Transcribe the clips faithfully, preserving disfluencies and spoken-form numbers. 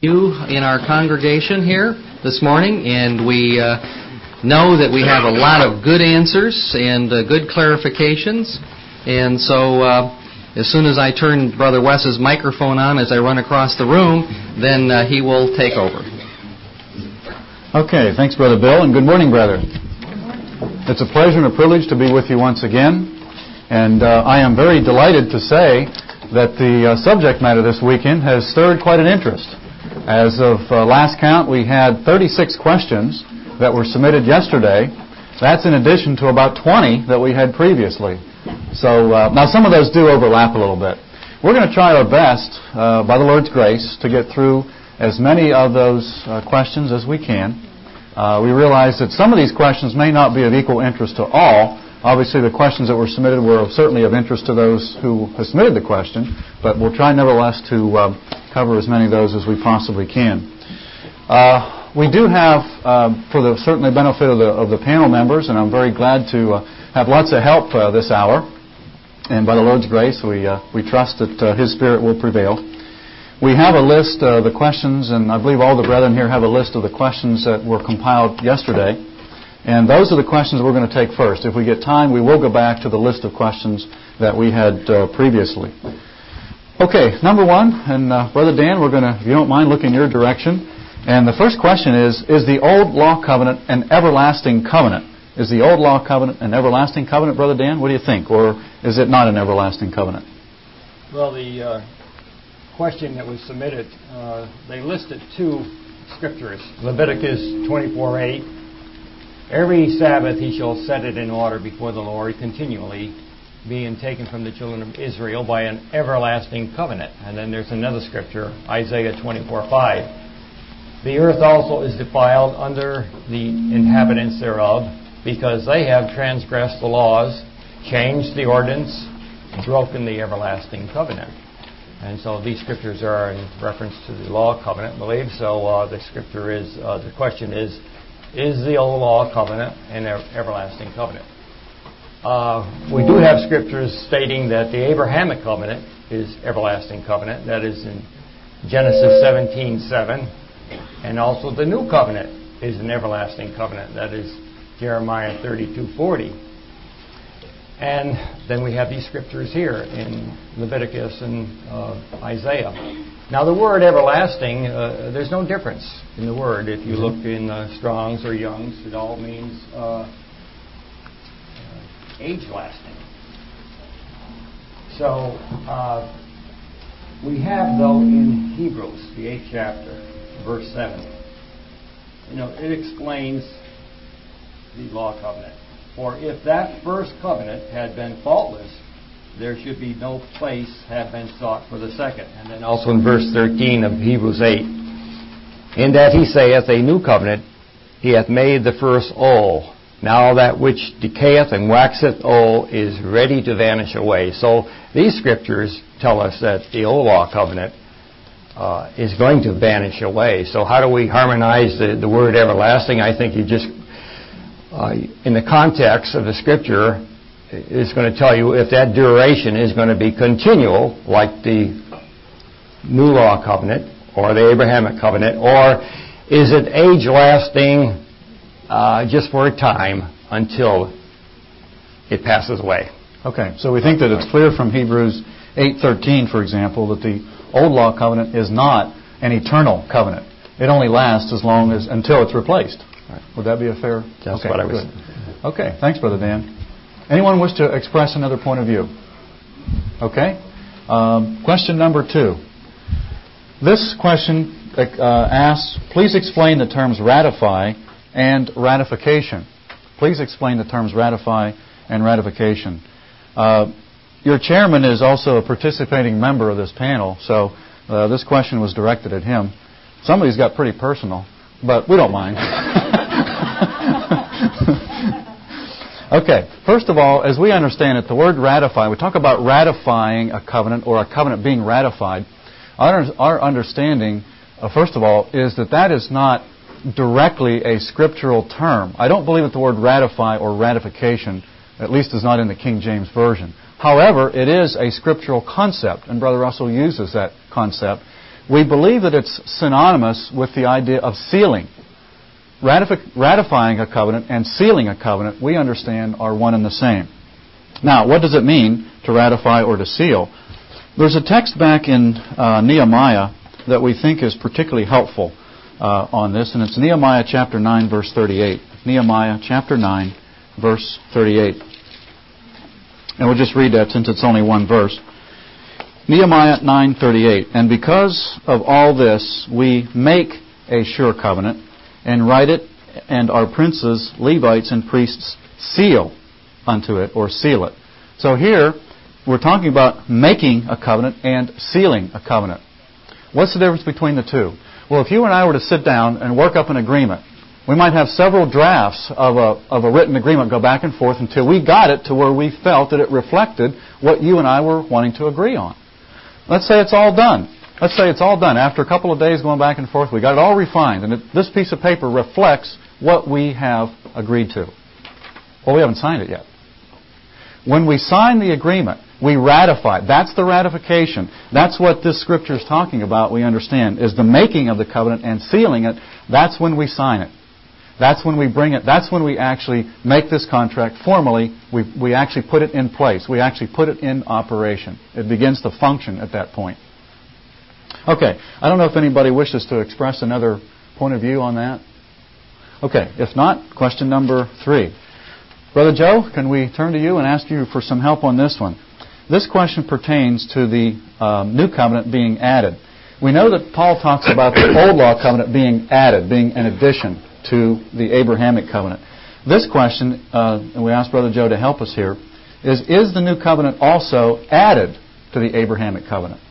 You in our congregation here this morning, and we uh, know that we have a lot of good answers and uh, good clarifications. And so uh, as soon as I turn Brother Wes's microphone on as I run across the room, then uh, he will take over. Okay, thanks, Brother Bill, and good morning, brother. It's a pleasure and a privilege to be with you once again. And uh, I am very delighted to say that the uh, subject matter this weekend has stirred quite an interest. As of uh, last count, we had thirty-six questions that were submitted yesterday. That's in addition to about twenty that we had previously. So uh, now some of those do overlap a little bit. We're going to try our best, uh, by the Lord's grace, to get through as many of those uh, questions as we can. Uh, we realize that some of these questions may not be of equal interest to all. Obviously, the questions that were submitted were certainly of interest to those who have submitted the question, but we'll try nevertheless to uh, cover as many of those as we possibly can. Uh, we do have, uh, for the certainly benefit of the, of the panel members, and I'm very glad to uh, have lots of help uh, this hour, and by the Lord's grace, we uh, we trust that uh, His Spirit will prevail. We have a list of the questions, and I believe all the brethren here have a list of the questions that were compiled yesterday. And those are the questions we're going to take first. If we get time, we will go back to the list of questions that we had uh, previously. Okay, number one, and uh, Brother Dan, we're going to, if you don't mind, look in your direction. And the first question is, is the old law covenant an everlasting covenant? Is the old law covenant an everlasting covenant, Brother Dan? What do you think? Or is it not an everlasting covenant? Well, the uh, question that was submitted, uh, they listed two scriptures. Leviticus twenty-four eight. Every Sabbath he shall set it in order before the Lord continually, being taken from the children of Israel by an everlasting covenant. And then there's another scripture, Isaiah twenty-four five. The earth also is defiled under the inhabitants thereof, because they have transgressed the laws, changed the ordinance, broken the everlasting covenant. And so these scriptures are in reference to the law covenant, I believe. So uh, the scripture is, uh, the question is, is the old law covenant an everlasting covenant? Uh, we do have scriptures stating that the Abrahamic covenant is everlasting covenant. That is in Genesis seventeen seven. And also the new covenant is an everlasting covenant. That is Jeremiah thirty-two forty. And then we have these scriptures here in Leviticus and uh, Isaiah. Now the word everlasting, uh, there's no difference in the word. If you look in uh, Strong's or Young's, it all means uh, uh, age-lasting. So uh, we have, though, in Hebrews, the eighth chapter, verse seven, you know, it explains the law covenant. For if that first covenant had been faultless, there should be no place have been sought for the second. And then also in verse thirteen of Hebrews eight, in that he saith, a new covenant, he hath made the first old. Now that which decayeth and waxeth old is ready to vanish away. So these scriptures tell us that the old law covenant uh, is going to vanish away. So how do we harmonize the, the word everlasting? I think you just, uh, in the context of the scripture, is going to tell you if that duration is going to be continual, like the new law covenant or the Abrahamic covenant, or is it age-lasting uh, just for a time until it passes away? Okay, so we think that it's clear from Hebrews eight thirteen, for example, that the old law covenant is not an eternal covenant. It only lasts as long as until it's replaced. Right. Would that be a fair? That's okay, what I was. Good. Okay, thanks, Brother Dan. Anyone wish to express another point of view? Okay. Um, question number two. This question uh, asks, please explain the terms ratify and ratification. Please explain the terms ratify and ratification. Uh, your chairman is also a participating member of this panel, so uh, this question was directed at him. Some of these got pretty personal, but we don't mind. Okay, first of all, as we understand it, the word ratify, we talk about ratifying a covenant or a covenant being ratified. Our, our understanding, uh, first of all, is that that is not directly a scriptural term. I don't believe that the word ratify or ratification, at least is not in the King James Version. However, it is a scriptural concept, and Brother Russell uses that concept. We believe that it's synonymous with the idea of sealing. Ratifi- ratifying a covenant and sealing a covenant, we understand, are one and the same. Now, what does it mean to ratify or to seal? There's a text back in uh, Nehemiah that we think is particularly helpful uh, on this, and it's Nehemiah chapter nine, verse thirty-eight. Nehemiah chapter nine, verse thirty-eight. And we'll just read that since it's only one verse. Nehemiah nine thirty-eight. And because of all this, we make a sure covenant and write it, and our princes, Levites, and priests seal unto it, or seal it. So here, we're talking about making a covenant and sealing a covenant. What's the difference between the two? Well, if you and I were to sit down and work up an agreement, we might have several drafts of a, of a written agreement go back and forth until we got it to where we felt that it reflected what you and I were wanting to agree on. Let's say it's all done. Let's say it's all done. After a couple of days going back and forth, we got it all refined, and it, this piece of paper reflects what we have agreed to. Well, we haven't signed it yet. When we sign the agreement, we ratify. That's the ratification. That's what this Scripture is talking about, we understand, is the making of the covenant and sealing it. That's when we sign it. That's when we bring it. That's when we actually make this contract formally. We, we actually put it in place. We actually put it in operation. It begins to function at that point. Okay, I don't know if anybody wishes to express another point of view on that. Okay, if not, question number three. Brother Joe, can we turn to you and ask you for some help on this one? This question pertains to the um, new covenant being added. We know that Paul talks about the old law covenant being added, being an addition to the Abrahamic covenant. This question, uh, and we asked Brother Joe to help us here, is, is the new covenant also added to the Abrahamic covenant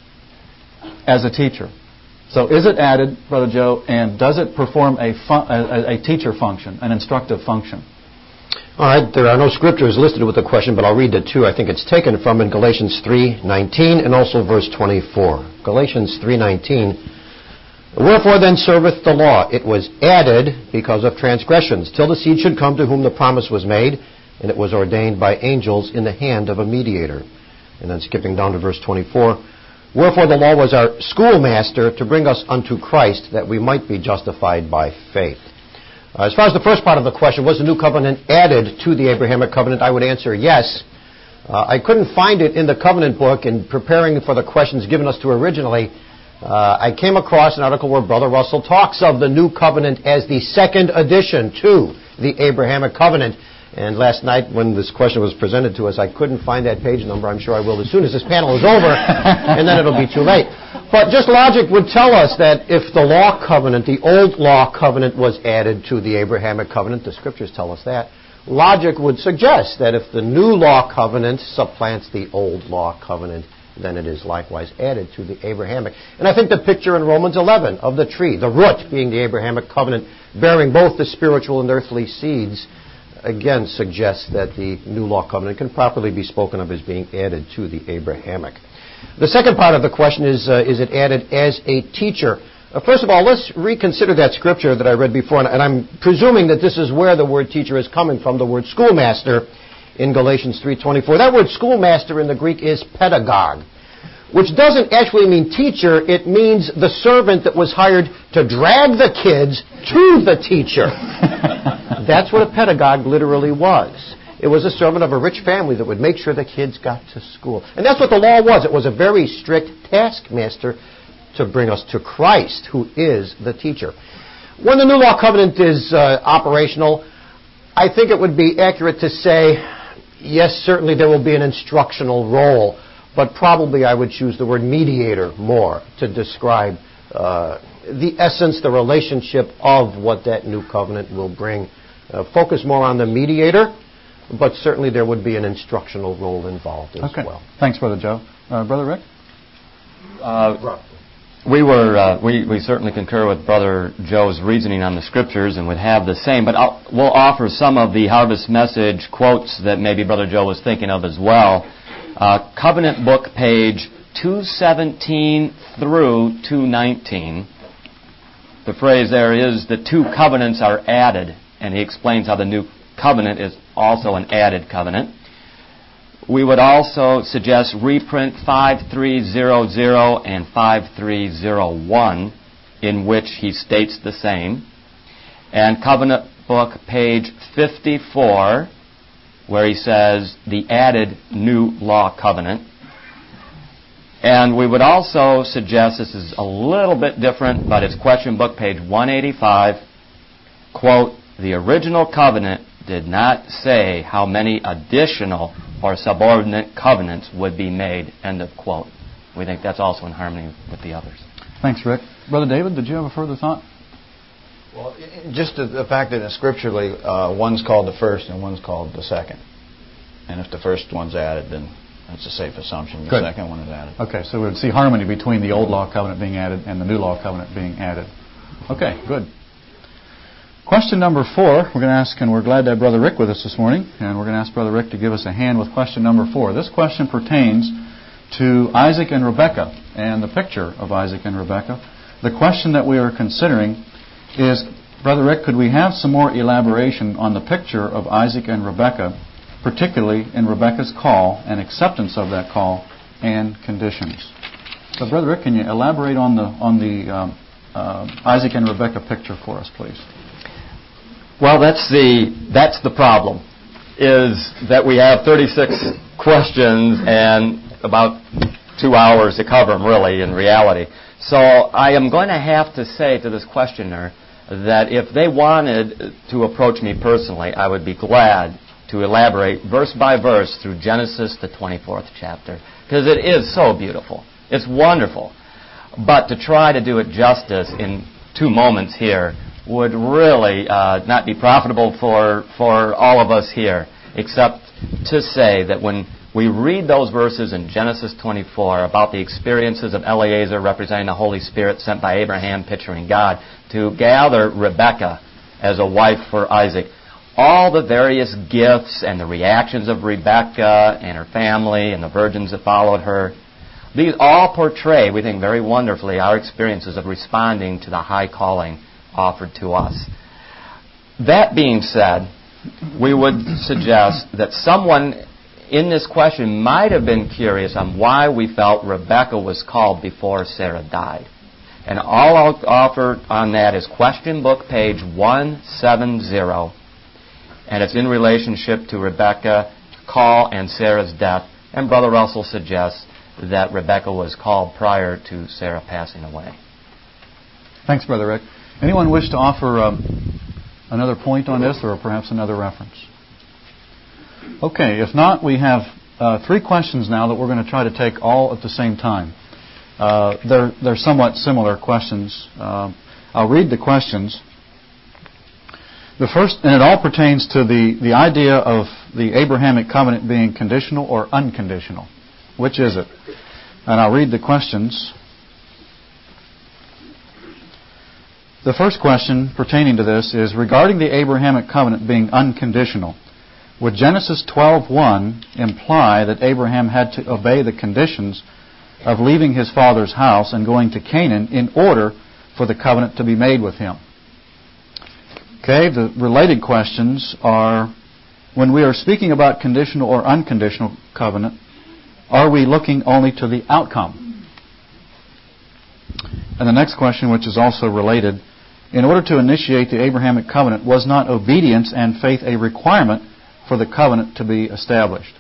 as a teacher? So is it added, Brother Joe, and does it perform a, fun- a, a teacher function, an instructive function? All right, there are no scriptures listed with the question, but I'll read the two I think it's taken from in Galatians three nineteen and also verse twenty-four. Galatians three nineteen. Wherefore then serveth the law? It was added because of transgressions, till the seed should come to whom the promise was made, and it was ordained by angels in the hand of a mediator. And then skipping down to verse twenty-four. Wherefore the law was our schoolmaster to bring us unto Christ, that we might be justified by faith. Uh, as far as the first part of the question, was the new covenant added to the Abrahamic covenant? I would answer yes. Uh, I couldn't find it in the covenant book. In preparing for the questions given us to originally, uh, I came across an article where Brother Russell talks of the new covenant as the second addition to the Abrahamic covenant. And last night when this question was presented to us, I couldn't find that page number. I'm sure I will as soon as this panel is over, and then it'll be too late. But just logic would tell us that if the law covenant, the old law covenant, was added to the Abrahamic covenant, the Scriptures tell us that, logic would suggest that if the new law covenant supplants the old law covenant, then it is likewise added to the Abrahamic. And I think the picture in Romans eleven of the tree, the root being the Abrahamic covenant, bearing both the spiritual and earthly seeds, again suggests that the new law covenant can properly be spoken of as being added to the Abrahamic. The second part of the question is, uh, is it added as a teacher? Uh, first of all, let's reconsider that scripture that I read before, and, and I'm presuming that this is where the word teacher is coming from, the word schoolmaster in Galatians three twenty-four. That word schoolmaster in the Greek is pedagogue, which doesn't actually mean teacher. It means the servant that was hired to drag the kids to the teacher. That's what a pedagogue literally was. It was a servant of a rich family that would make sure the kids got to school. And that's what the law was. It was a very strict taskmaster to bring us to Christ, who is the teacher. When the new law covenant is uh, operational, I think it would be accurate to say, yes, certainly there will be an instructional role, but probably I would choose the word mediator more to describe uh, the essence, the relationship of what that new covenant will bring. Uh, focus more on the mediator, but certainly there would be an instructional role involved as okay. well. Thanks, Brother Joe. Uh, Brother Rick? Uh, we were uh, we, we certainly concur with Brother Joe's reasoning on the Scriptures and would have the same, but I'll, we'll offer some of the Harvest Message quotes that maybe Brother Joe was thinking of as well. Uh, Covenant Book, page two seventeen through two nineteen. The phrase there is, the two covenants are added, and he explains how the new covenant is also an added covenant. We would also suggest reprint five three zero zero and five three zero one, in which he states the same. And Covenant Book, page fifty-four, where he says the added new law covenant. And we would also suggest, this is a little bit different, but it's Question Book, page one eighty-five, quote, the original covenant did not say how many additional or subordinate covenants would be made, end of quote. We think that's also in harmony with the others. Thanks, Rick. Brother David, did you have a further thought? Well, just the, the fact that scripturally uh, one's called the first and one's called the second. And if the first one's added, then that's a safe assumption. The Good. second one is added. Okay, so we would see harmony between the old law covenant being added and the new law covenant being added. Okay, good. Question number four, we're going to ask, and we're glad to have Brother Rick with us this morning, and we're going to ask Brother Rick to give us a hand with question number four. This question pertains to Isaac and Rebekah and the picture of Isaac and Rebekah. The question that we are considering is, Brother Rick, could we have some more elaboration on the picture of Isaac and Rebekah, particularly in Rebekah's call and acceptance of that call and conditions? So, Brother Rick, can you elaborate on the on the um, uh, Isaac and Rebekah picture for us, please? Well, that's the that's the problem, is that we have thirty-six questions and about two hours to cover them, really, in reality. So I am going to have to say to this questioner that if they wanted to approach me personally, I would be glad to elaborate verse by verse through Genesis, the twenty-fourth chapter, because it is so beautiful. It's wonderful. But to try to do it justice in two moments here would really uh, not be profitable for, for all of us here, except to say that when we read those verses in Genesis twenty-four about the experiences of Eliezer representing the Holy Spirit sent by Abraham, picturing God, to gather Rebekah as a wife for Isaac, all the various gifts and the reactions of Rebekah and her family and the virgins that followed her, these all portray, we think very wonderfully, our experiences of responding to the high calling offered to us. That being said, we would suggest that someone in this question might have been curious on why we felt Rebekah was called before Sarah died. And all I'll offer on that is Question Book, page one seventy, and it's in relationship to Rebekah's call and Sarah's death. And Brother Russell suggests that Rebekah was called prior to Sarah passing away. Thanks, Brother Rick. Anyone wish to offer um, another point on this, or perhaps another reference? Okay, if not, we have uh, three questions now that we're going to try to take all at the same time. Uh, they're, they're somewhat similar questions. Uh, I'll read the questions. The first, and it all pertains to the, the idea of the Abrahamic covenant being conditional or unconditional. Which is it? And I'll read the questions. The first question pertaining to this is, regarding the Abrahamic covenant being unconditional, would Genesis twelve one imply that Abraham had to obey the conditions of leaving his father's house and going to Canaan in order for the covenant to be made with him? Okay, the related questions are, when we are speaking about conditional or unconditional covenant, are we looking only to the outcome? And the next question, which is also related, in order to initiate the Abrahamic covenant, was not obedience and faith a requirement for the covenant to be established?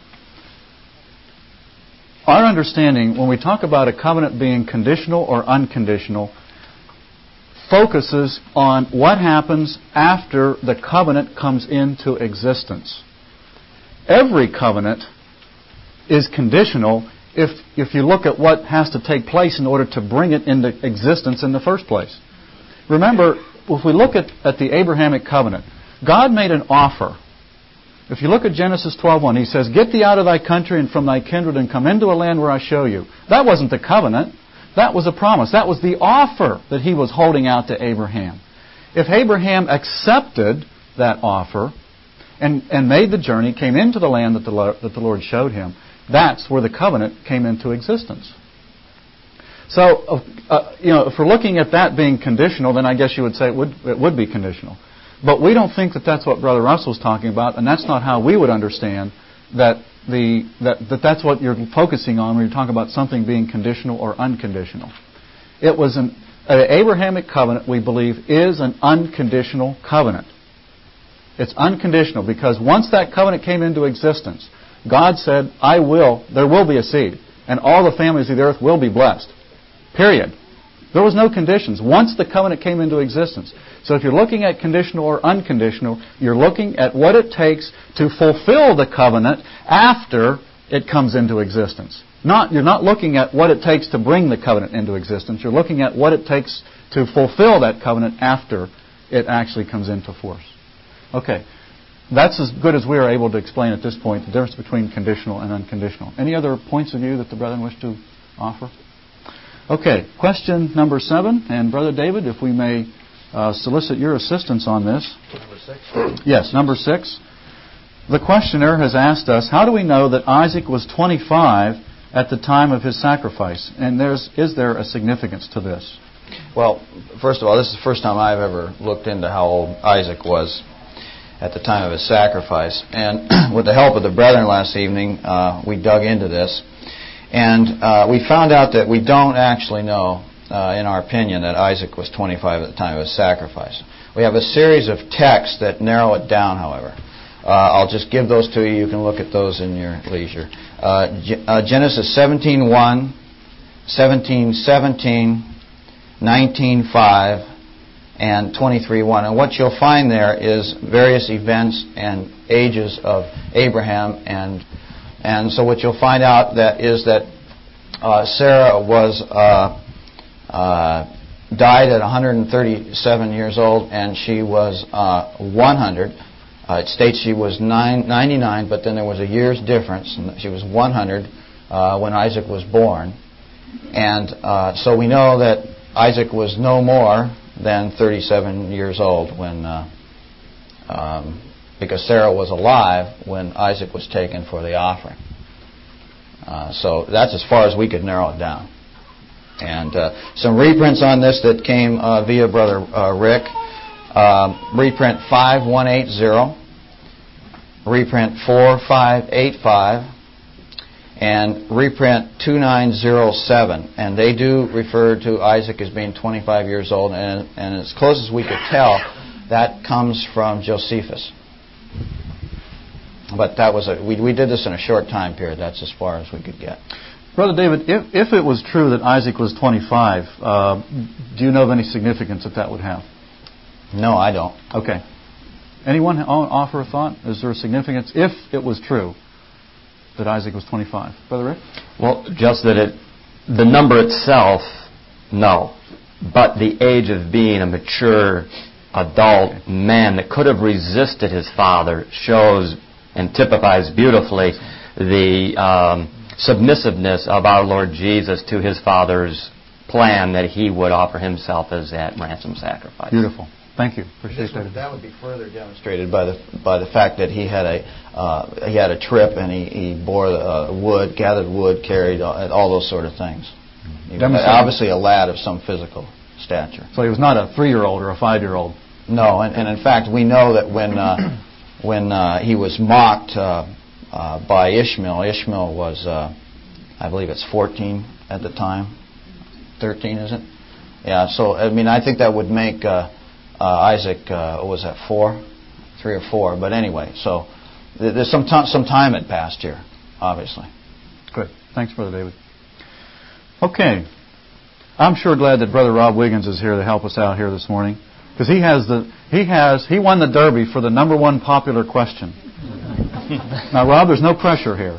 Our understanding, when we talk about a covenant being conditional or unconditional, focuses on what happens after the covenant comes into existence. Every covenant is conditional if, if you look at what has to take place in order to bring it into existence in the first place. Remember, if we look at, at the Abrahamic covenant, God made an offer. If you look at Genesis twelve one, He says, "Get thee out of thy country and from thy kindred and come into a land where I show you." That wasn't the covenant. That was a promise. That was the offer that He was holding out to Abraham. If Abraham accepted that offer and, and made the journey, came into the land that the, Lord, that the Lord showed him, that's where the covenant came into existence. So, uh, you know, if we're looking at that being conditional, then I guess you would say it would, it would be conditional. But we don't think that that's what Brother Russell's talking about, and that's not how we would understand that the that, that that's what you're focusing on when you're talking about something being conditional or unconditional. It was an, an Abrahamic covenant, we believe, is an unconditional covenant. It's unconditional because once that covenant came into existence, God said, I will, there will be a seed, and all the families of the earth will be blessed. Period. There was no conditions once the covenant came into existence. So if you're looking at conditional or unconditional, you're looking at what it takes to fulfill the covenant after it comes into existence. Not, you're not looking at what it takes to bring the covenant into existence. You're looking at what it takes to fulfill that covenant after it actually comes into force. Okay. That's as good as we are able to explain at this point the difference between conditional and unconditional. Any other points of view that the brethren wish to offer? Okay, question number seven. And Brother David, if we may uh, solicit your assistance on this. Number six? Yes, number six. The questioner has asked us, how do we know that Isaac was twenty-five at the time of his sacrifice? And there's, is there a significance to this? Well, first of all, this is the first time I've ever looked into how old Isaac was at the time of his sacrifice. And with the help of the brethren last evening, uh, we dug into this. And uh, we found out that we don't actually know, uh, in our opinion, that Isaac was twenty-five at the time of his sacrifice. We have a series of texts that narrow it down, however. Uh, I'll just give those to you. You can look at those in your leisure. Uh, G- uh, Genesis seventeen one, seventeen seventeen, nineteen five, and twenty-three one. And what you'll find there is various events and ages of Abraham. And and so what you'll find out that is that uh, Sarah was uh, uh, died at one hundred thirty-seven years old, and she was uh, one hundred. Uh, it states she was nine, ninety-nine, but then there was a year's difference, and she was one hundred uh, when Isaac was born. And uh, so we know that Isaac was no more than thirty-seven years old when, uh, um, because Sarah was alive when Isaac was taken for the offering. Uh, so that's as far as we could narrow it down. And uh, some reprints on this that came uh, via Brother uh, Rick. Uh, reprint five one eight zero, reprint four five eight five, and reprint two nine zero seven. And they do refer to Isaac as being twenty-five years old, and, and as close as we could tell, that comes from Josephus. But that was a, we, we did this in a short time period. That's as far as we could get. Brother David, if, if it was true that Isaac was twenty-five, uh, do you know of any significance that that would have? No, I don't. Okay. Anyone offer a thought? Is there a significance if it was true that Isaac was twenty-five? Brother Rick? Well, just that it, the number itself, no. But the age of being a mature adult okay. man that could have resisted his father shows and typifies beautifully the um, submissiveness of our Lord Jesus to his Father's plan that he would offer himself as that ransom sacrifice. Beautiful. Thank you. Appreciate would, that. That would be further demonstrated by the by the fact that he had a uh, he had a trip and he, he bore uh, wood, gathered wood, carried all, all those sort of things. He was obviously a lad of some physical stature. So he was not a three-year-old or a five-year-old. No, and, and in fact we know that when uh, when uh, he was mocked uh, uh, by Ishmael, Ishmael was uh, I believe it's fourteen at the time, thirteen, is it? Yeah. So I mean I think that would make. Uh, Uh, Isaac uh, was at four, three or four. But anyway, so th- there's some t- some time had passed here, obviously. Good. Thanks, Brother David. Okay, I'm sure glad that Brother Rob Wiggins is here to help us out here this morning, because he has the he has he won the Derby for the number one popular question. Now, Rob, there's no pressure here.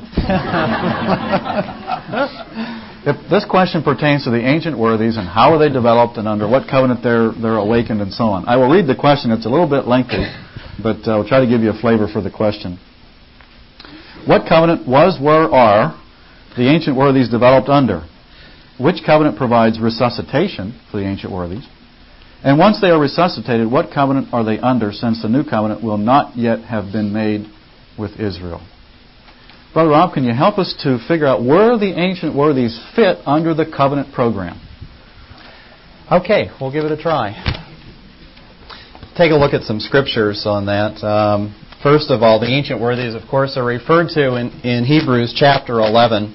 If this question pertains to the ancient worthies and how are they developed and under what covenant they're they're awakened and so on. I will read the question. It's a little bit lengthy, but uh, I'll try to give you a flavor for the question. What covenant was, were, are the ancient worthies developed under? Which covenant provides resuscitation for the ancient worthies? And once they are resuscitated, what covenant are they under, since the new covenant will not yet have been made with Israel? Brother Rob, can you help us to figure out where the ancient worthies fit under the covenant program? Okay, we'll give it a try. Take a look at some scriptures on that. Um, first of all, the ancient worthies, of course, are referred to in, in Hebrews chapter eleven.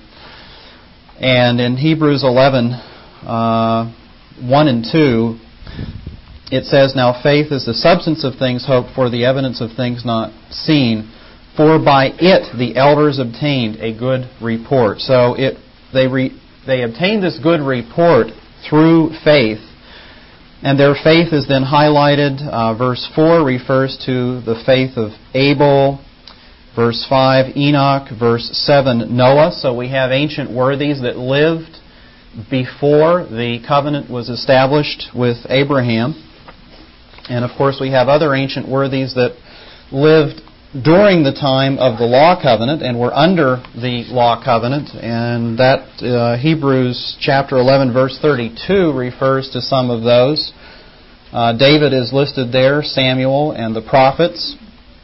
And in Hebrews eleven, uh, one and two, it says, "Now faith is the substance of things hoped for, the evidence of things not seen. For by it the elders obtained a good report." So it they re, they obtained this good report through faith. And their faith is then highlighted. Uh, verse four refers to the faith of Abel. Verse five, Enoch. Verse seven, Noah. So we have ancient worthies that lived before the covenant was established with Abraham. And of course we have other ancient worthies that lived during the time of the law covenant and were under the law covenant. And that uh, Hebrews chapter eleven verse thirty-two refers to some of those. Uh, David is listed there, Samuel, and the prophets.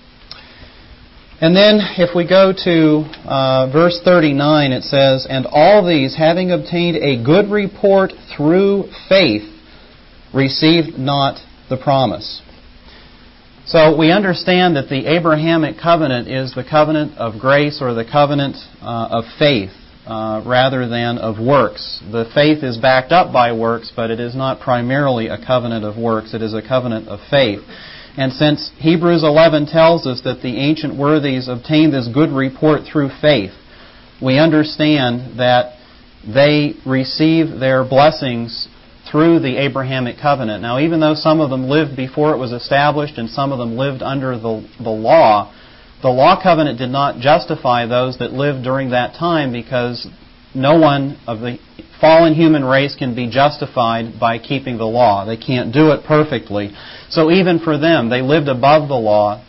And then if we go to uh, verse thirty-nine, it says, "And all these, having obtained a good report through faith, received not the promise." So we understand that the Abrahamic covenant is the covenant of grace, or the covenant uh, of faith, uh, rather than of works. The faith is backed up by works, but it is not primarily a covenant of works. It is a covenant of faith. And since Hebrews eleven tells us that the ancient worthies obtained this good report through faith, we understand that they receive their blessings through the Abrahamic covenant. Now, even though some of them lived before it was established and some of them lived under the, the law, the law covenant did not justify those that lived during that time, because no one of the fallen human race can be justified by keeping the law. They can't do it perfectly. So even for them, they lived above the law,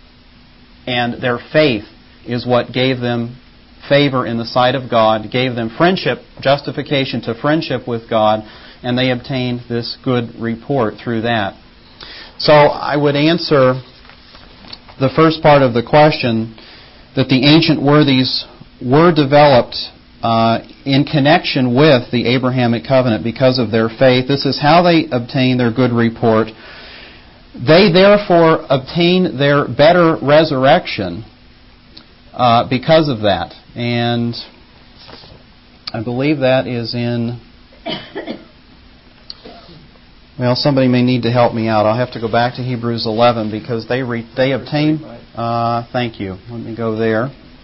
and their faith is what gave them favor in the sight of God, gave them friendship, justification to friendship with God, and they obtained this good report through that. So I would answer the first part of the question that the ancient worthies were developed uh, in connection with the Abrahamic covenant because of their faith. This is how they obtained their good report. They therefore obtain their better resurrection uh, because of that. And I believe that is in... Well, somebody may need to help me out. I'll have to go back to Hebrews eleven, because they re, they obtain... Uh, thank you. Let me go there.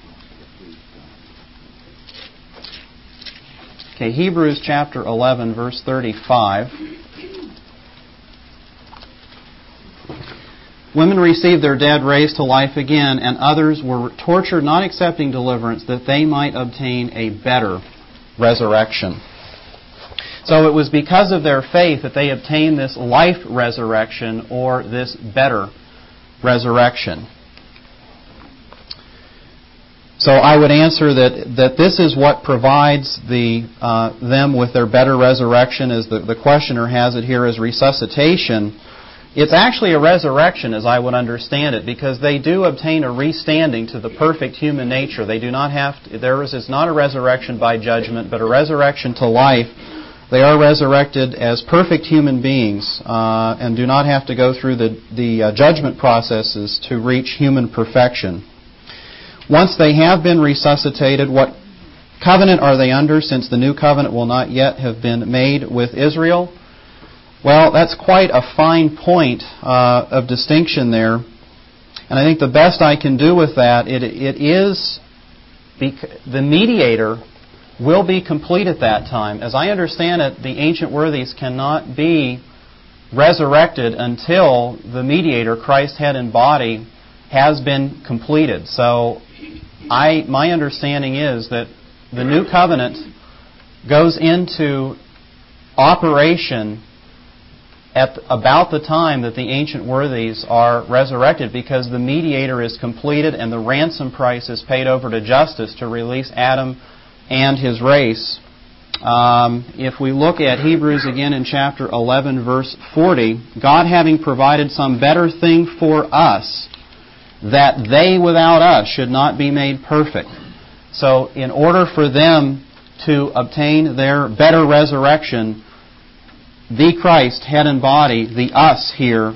Okay, Hebrews chapter eleven, verse thirty-five. "Women received their dead raised to life again, and others were tortured, not accepting deliverance, that they might obtain a better resurrection." So it was because of their faith that they obtained this life resurrection, or this better resurrection. So I would answer that, that this is what provides the uh, them with their better resurrection, as the, the questioner has it here, as resuscitation. It's actually a resurrection, as I would understand it, because they do obtain a restanding to the perfect human nature. They do not have to, there is it's not a resurrection by judgment, but a resurrection to life. They are resurrected as perfect human beings uh, and do not have to go through the, the uh, judgment processes to reach human perfection. Once they have been resuscitated, what covenant are they under, since the new covenant will not yet have been made with Israel? Well, that's quite a fine point uh, of distinction there. And I think the best I can do with that, it, it is bec- the mediator will be complete at that time. As I understand it, the ancient worthies cannot be resurrected until the mediator, Christ head and body, has been completed. So I, my understanding is that the new covenant goes into operation at about the time that the ancient worthies are resurrected, because the mediator is completed and the ransom price is paid over to justice to release Adam and his race. Um, if we look at Hebrews again in chapter eleven, verse forty, God having provided some better thing for us, that they without us should not be made perfect. So in order for them to obtain their better resurrection, the Christ, head and body, the us here,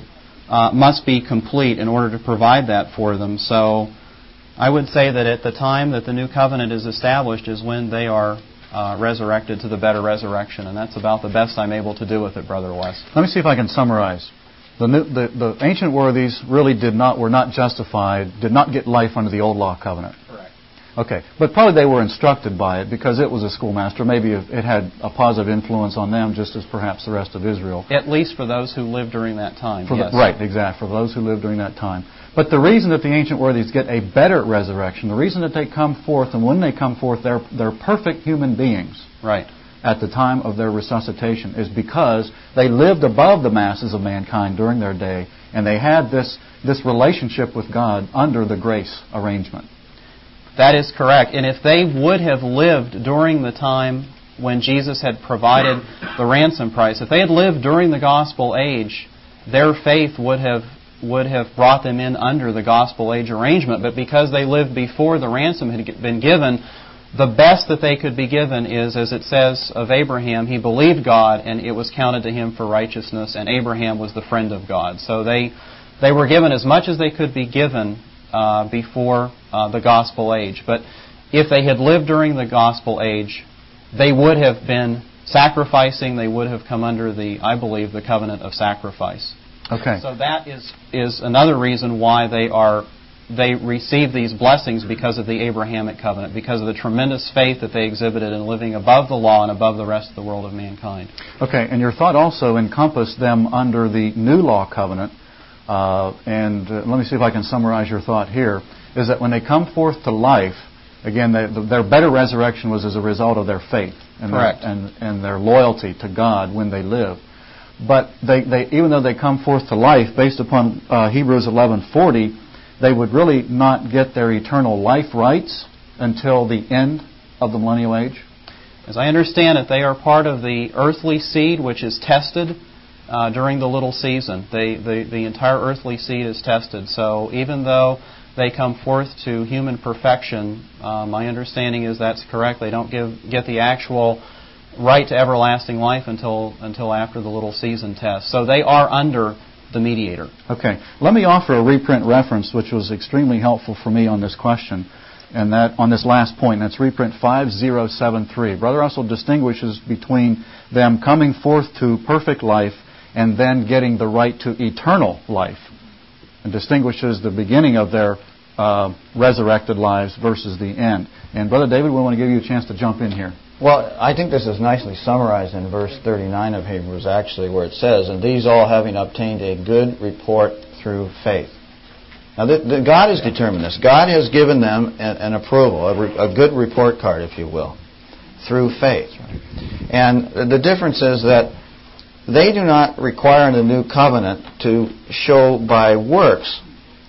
uh, must be complete in order to provide that for them. So I would say that at the time that the new covenant is established is when they are uh, resurrected to the better resurrection, and that's about the best I'm able to do with it, Brother West. Let me see if I can summarize. The, new, the, the ancient worthies really did not were not justified, did not get life under the old law covenant. Correct. Okay, but probably they were instructed by it because it was a schoolmaster. Maybe it had a positive influence on them, just as perhaps the rest of Israel. At least for those who lived during that time. For yes. the, right, exactly. For those who lived during that time. But the reason that the ancient worthies get a better resurrection, the reason that they come forth, and when they come forth, they're they're perfect human beings. Right. At the time of their resuscitation, is because they lived above the masses of mankind during their day, and they had this this relationship with God under the grace arrangement. That is correct. And if they would have lived during the time when Jesus had provided the ransom price, if they had lived during the gospel age, their faith would have would have brought them in under the gospel age arrangement. But because they lived before the ransom had been given, the best that they could be given is, as it says of Abraham, he believed God and it was counted to him for righteousness, and Abraham was the friend of God. So they they were given as much as they could be given uh, before uh, the gospel age. But if they had lived during the gospel age, they would have been sacrificing, they would have come under the, I believe, the covenant of sacrifice. Okay. So that is is another reason why they are they receive these blessings because of the Abrahamic covenant, because of the tremendous faith that they exhibited in living above the law and above the rest of the world of mankind. Okay, and your thought also encompassed them under the new law covenant, uh, and uh, let me see if I can summarize your thought here, is that when they come forth to life, again, they, the, their better resurrection was as a result of their faith and, Correct. Their, and, and their loyalty to God when they live. But they, they, even though they come forth to life, based upon uh, Hebrews eleven forty, they would really not get their eternal life rights until the end of the millennial age? As I understand it, they are part of the earthly seed which is tested uh, during the little season. They, the, the entire earthly seed is tested. So even though they come forth to human perfection, uh, my understanding is that's correct. They don't give, get the actual right to everlasting life until until after the little season test. So they are under the mediator. Okay. Let me offer a reprint reference which was extremely helpful for me on this question, and that on this last point. That's reprint five oh seven three. Brother Russell distinguishes between them coming forth to perfect life and then getting the right to eternal life, and distinguishes the beginning of their uh, resurrected lives versus the end. And Brother David, we want to give you a chance to jump in here. Well, I think this is nicely summarized in verse thirty-nine of Hebrews, actually, where it says, "And these all having obtained a good report through faith." Now, the, the, God has determined this. God has given them an, an approval, a, re, a good report card, if you will, through faith. And the difference is that they do not require in the new covenant to show by works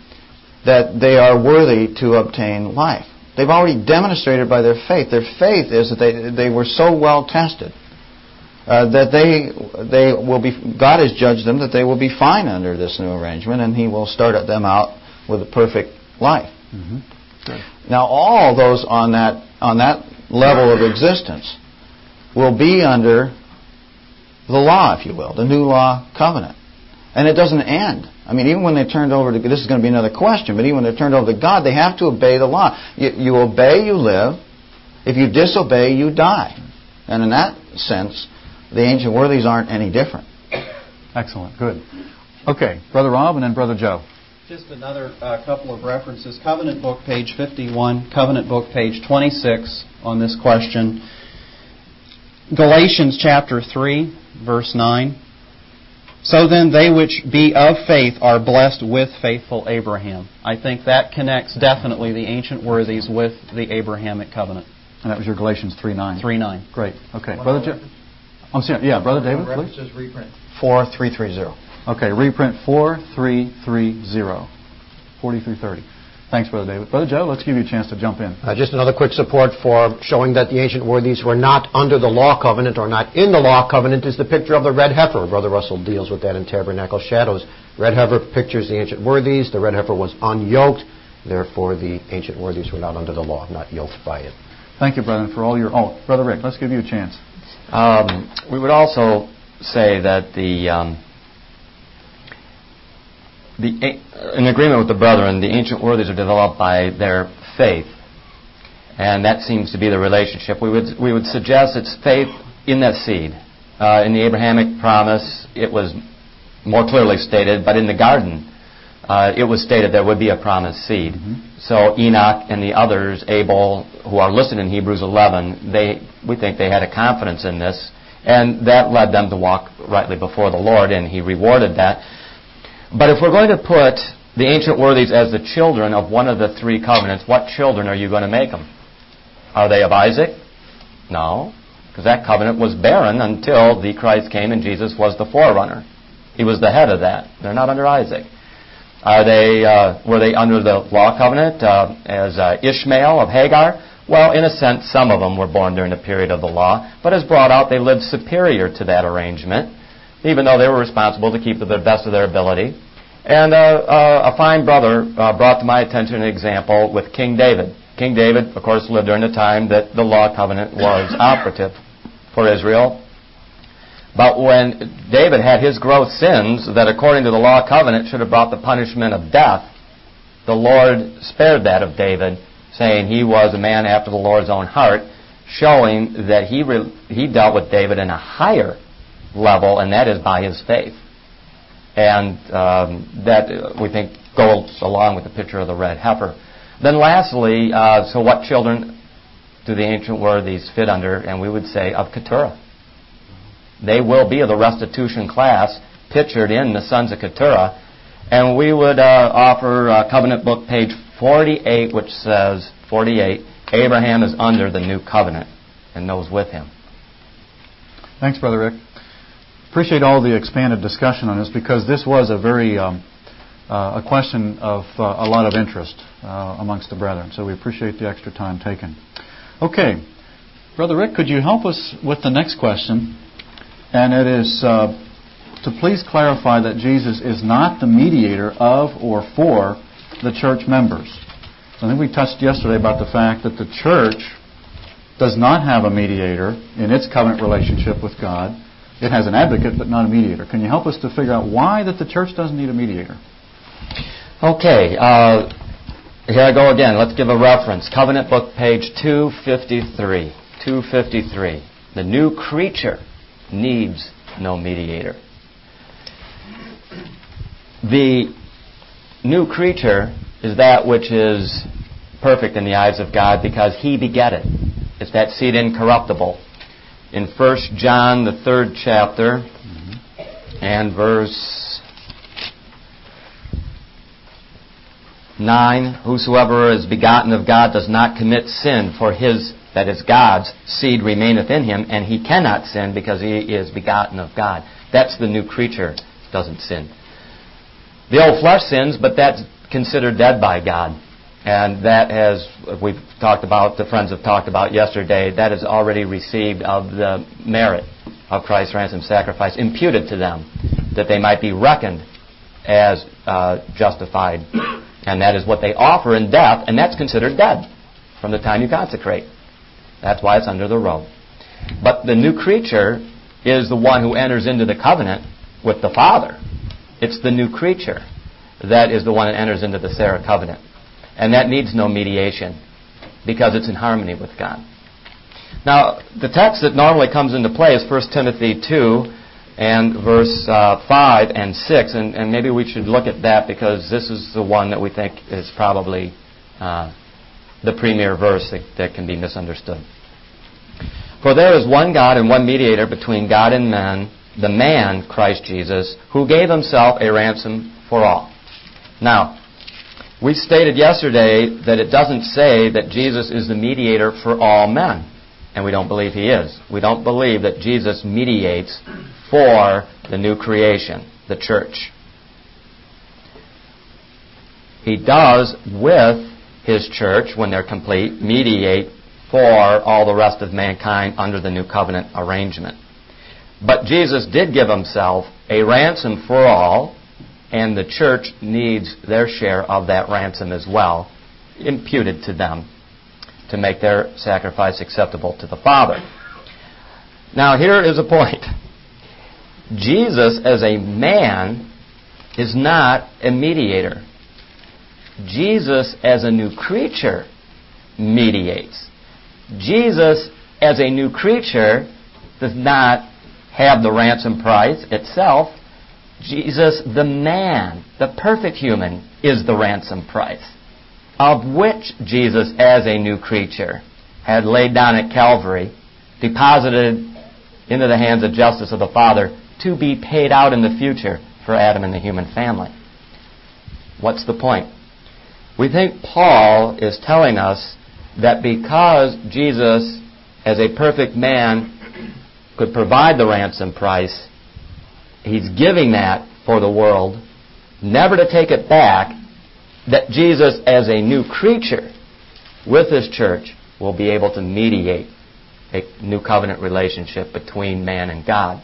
that they are worthy to obtain life. They've already demonstrated by their faith. Their faith is that they they were so well tested uh, that they they will be. God has judged them that they will be fine under this new arrangement, and He will start them out with a perfect life. Mm-hmm. Now, all those on that on that level of existence will be under the law, if you will, the new law covenant, and it doesn't end. I mean, even when they turned over to, this is going to be another question, but even when they're turned over to God, they have to obey the law. You, you obey, you live. If you disobey, you die. And in that sense, the ancient worthies aren't any different. Excellent. Good. Okay. Brother Rob and then Brother Joe. Just another uh, couple of references. Covenant Book, page fifty-one. Covenant Book, page twenty-six on this question. Galatians chapter three, verse nine. "So then they which be of faith are blessed with faithful Abraham." I think that connects definitely the ancient worthies with the Abrahamic covenant. And that was your Galatians three nine. three nine. Great. Okay. One Brother Joe. I'm sorry. Yeah, Brother David, please. References reprint four three three zero. Okay, reprint four three three zero. forty-three thirty. Thanks, Brother David. Brother Joe, let's give you a chance to jump in. Uh, just another quick support for showing that the ancient worthies were not under the law covenant or not in the law covenant is the picture of the red heifer. Brother Russell deals with that in Tabernacle Shadows. Red heifer pictures the ancient worthies. The red heifer was unyoked. Therefore, the ancient worthies were not under the law, not yoked by it. Thank you, brother, for all your... Oh, Brother Rick, let's give you a chance. Um, we would also say that the... Um, the, in agreement with the brethren, the ancient worthies are developed by their faith. And that seems to be the relationship. We would we would suggest it's faith in that seed. Uh, in the Abrahamic promise, it was more clearly stated, but in the garden, uh, it was stated there would be a promised seed. Mm-hmm. So Enoch and the others, Abel, who are listed in Hebrews eleven, they we think they had a confidence in this, and that led them to walk rightly before the Lord, and He rewarded that. But if we're going to put the ancient worthies as the children of one of the three covenants, what children are you going to make them? Are they of Isaac? No, because that covenant was barren until the Christ came and Jesus was the forerunner. He was the head of that. They're not under Isaac. Are they? Uh, were they under the law covenant uh, as uh, Ishmael of Hagar? Well, in a sense, some of them were born during the period of the law, but as brought out, they lived superior to that arrangement, even though they were responsible to keep to the best of their ability. And uh, uh, a fine brother uh, brought to my attention an example with King David. King David, of course, lived during the time that the law covenant was operative for Israel. But when David had his gross sins that according to the law covenant should have brought the punishment of death, the Lord spared that of David, saying he was a man after the Lord's own heart, showing that he re- he dealt with David in a higher level, and that is by his faith. And um, that, uh, we think, goes along with the picture of the red heifer. Then lastly, uh, so what children do the ancient worthies fit under? And we would say of Keturah. They will be of the restitution class pictured in the sons of Keturah. And we would uh, offer uh, Covenant Book page forty-eight, which says, forty-eight, Abraham is under the new covenant and those with him. Thanks, Brother Rick. Appreciate all the expanded discussion on this, because this was a very um, uh, a question of uh, a lot of interest uh, amongst the brethren. So we appreciate the extra time taken. Okay, Brother Rick, could you help us with the next question? And it is uh, to please clarify that Jesus is not the mediator of or for the church members. I think we touched yesterday about the fact that the church does not have a mediator in its covenant relationship with God. It has an advocate, but not a mediator. Can you help us to figure out why that the church doesn't need a mediator? Okay, uh, here I go again. Let's give a reference. Covenant Book, page two fifty-three. two fifty-three. The new creature needs no mediator. The new creature is that which is perfect in the eyes of God because He begat it. It's that seed incorruptible. In First John, the third chapter, mm-hmm. and verse nine, whosoever is begotten of God does not commit sin, for his, that is God's, seed remaineth in him, and he cannot sin because he is begotten of God. That's the new creature, doesn't sin. The old flesh sins, but that's considered dead by God. And that has, we've talked about, the friends have talked about yesterday, that has already received of the merit of Christ's ransom sacrifice imputed to them, that they might be reckoned as uh, justified. And that is what they offer in death, and that's considered dead from the time you consecrate. That's why it's under the robe. But the new creature is the one who enters into the covenant with the Father. It's the new creature that is the one that enters into the Sarah covenant. And that needs no mediation because it's in harmony with God. Now, the text that normally comes into play is First Timothy two and verse uh, five and six. And, and maybe we should look at that because this is the one that we think is probably uh, the premier verse that, that can be misunderstood. For there is one God and one mediator between God and men, the man, Christ Jesus, who gave himself a ransom for all. Now, we stated yesterday that it doesn't say that Jesus is the mediator for all men. And we don't believe He is. We don't believe that Jesus mediates for the new creation, the church. He does with His church, when they're complete, mediate for all the rest of mankind under the new covenant arrangement. But Jesus did give Himself a ransom for all, and the church needs their share of that ransom as well, imputed to them, to make their sacrifice acceptable to the Father. Now, here is a point. Jesus, as a man, is not a mediator. Jesus, as a new creature, mediates. Jesus, as a new creature, does not have the ransom price itself. Jesus, the man, the perfect human, is the ransom price, of which Jesus, as a new creature, had laid down at Calvary, deposited into the hands of justice of the Father to be paid out in the future for Adam and the human family. What's the point? We think Paul is telling us that because Jesus, as a perfect man, could provide the ransom price, he's giving that for the world, never to take it back, that Jesus, as a new creature with His church, will be able to mediate a new covenant relationship between man and God.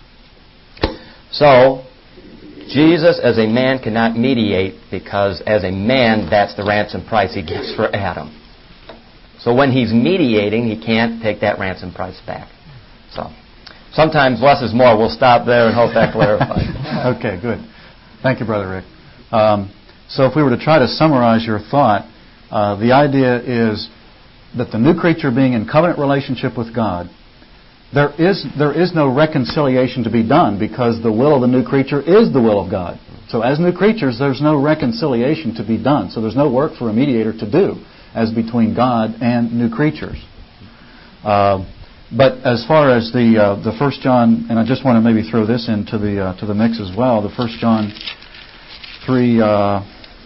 So, Jesus as a man cannot mediate because as a man, that's the ransom price He gives for Adam. So when He's mediating, He can't take that ransom price back. So, sometimes less is more. We'll stop there and hope that clarifies. Okay, good. Thank you, Brother Rick. Um, so if we were to try to summarize your thought, uh, the idea is that the new creature being in covenant relationship with God, there is there is no reconciliation to be done because the will of the new creature is the will of God. So as new creatures, there's no reconciliation to be done. So there's no work for a mediator to do as between God and new creatures. Uh, but as far as the uh, the First John, and I just want to maybe throw this into the uh, to the mix as well. The First John three. Uh,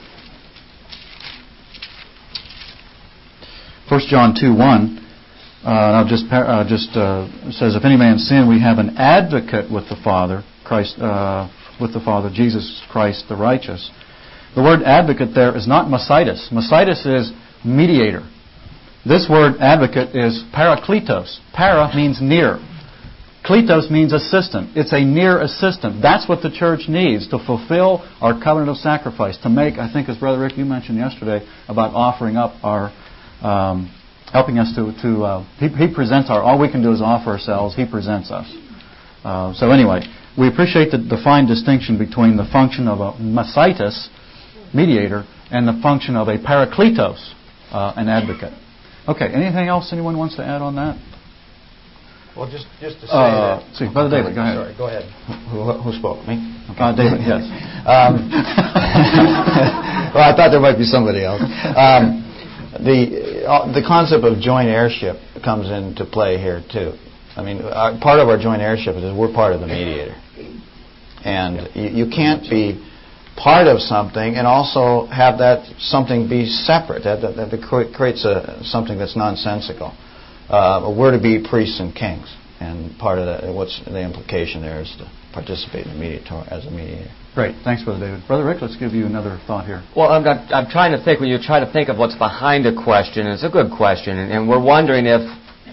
First John two one. Uh, I'll just uh, just uh, says, if any man sin, we have an advocate with the Father, Christ, uh, with the Father, Jesus Christ the righteous. The word advocate there is not Mesitis. Mesitis is mediator. This word advocate is parakletos. Para means near. Kletos means assistant. It's a near assistant. That's what the church needs to fulfill our covenant of sacrifice. To make, I think, as Brother Rick, you mentioned yesterday, about offering up our Um, helping us to, to uh, he, he presents our, all we can do is offer ourselves, He presents us. Uh, so anyway, we appreciate the, the fine distinction between the function of a Mesitis, mediator, and the function of a Parakletos, uh, an advocate. Okay, anything else anyone wants to add on that? Well, just just to say uh, that. See, Brother David, go ahead. Sorry, go ahead. Who, who spoke? Me? Okay. Uh, David, yes. um, well, I thought there might be somebody else. Um, The uh, the concept of joint heirship comes into play here too. I mean, uh, part of our joint heirship is we're part of the mediator, and you, you can't be part of something and also have that something be separate. That that, that creates a something that's nonsensical. Uh, we're to be priests and kings, and part of that, what's the implication there is to participate in the mediator as a mediator. Great. Thanks, Brother David. Brother Rick, let's give you another thought here. Well, I'm, not, I'm trying to think, when you try to think of what's behind a question, and it's a good question, and, and we're wondering if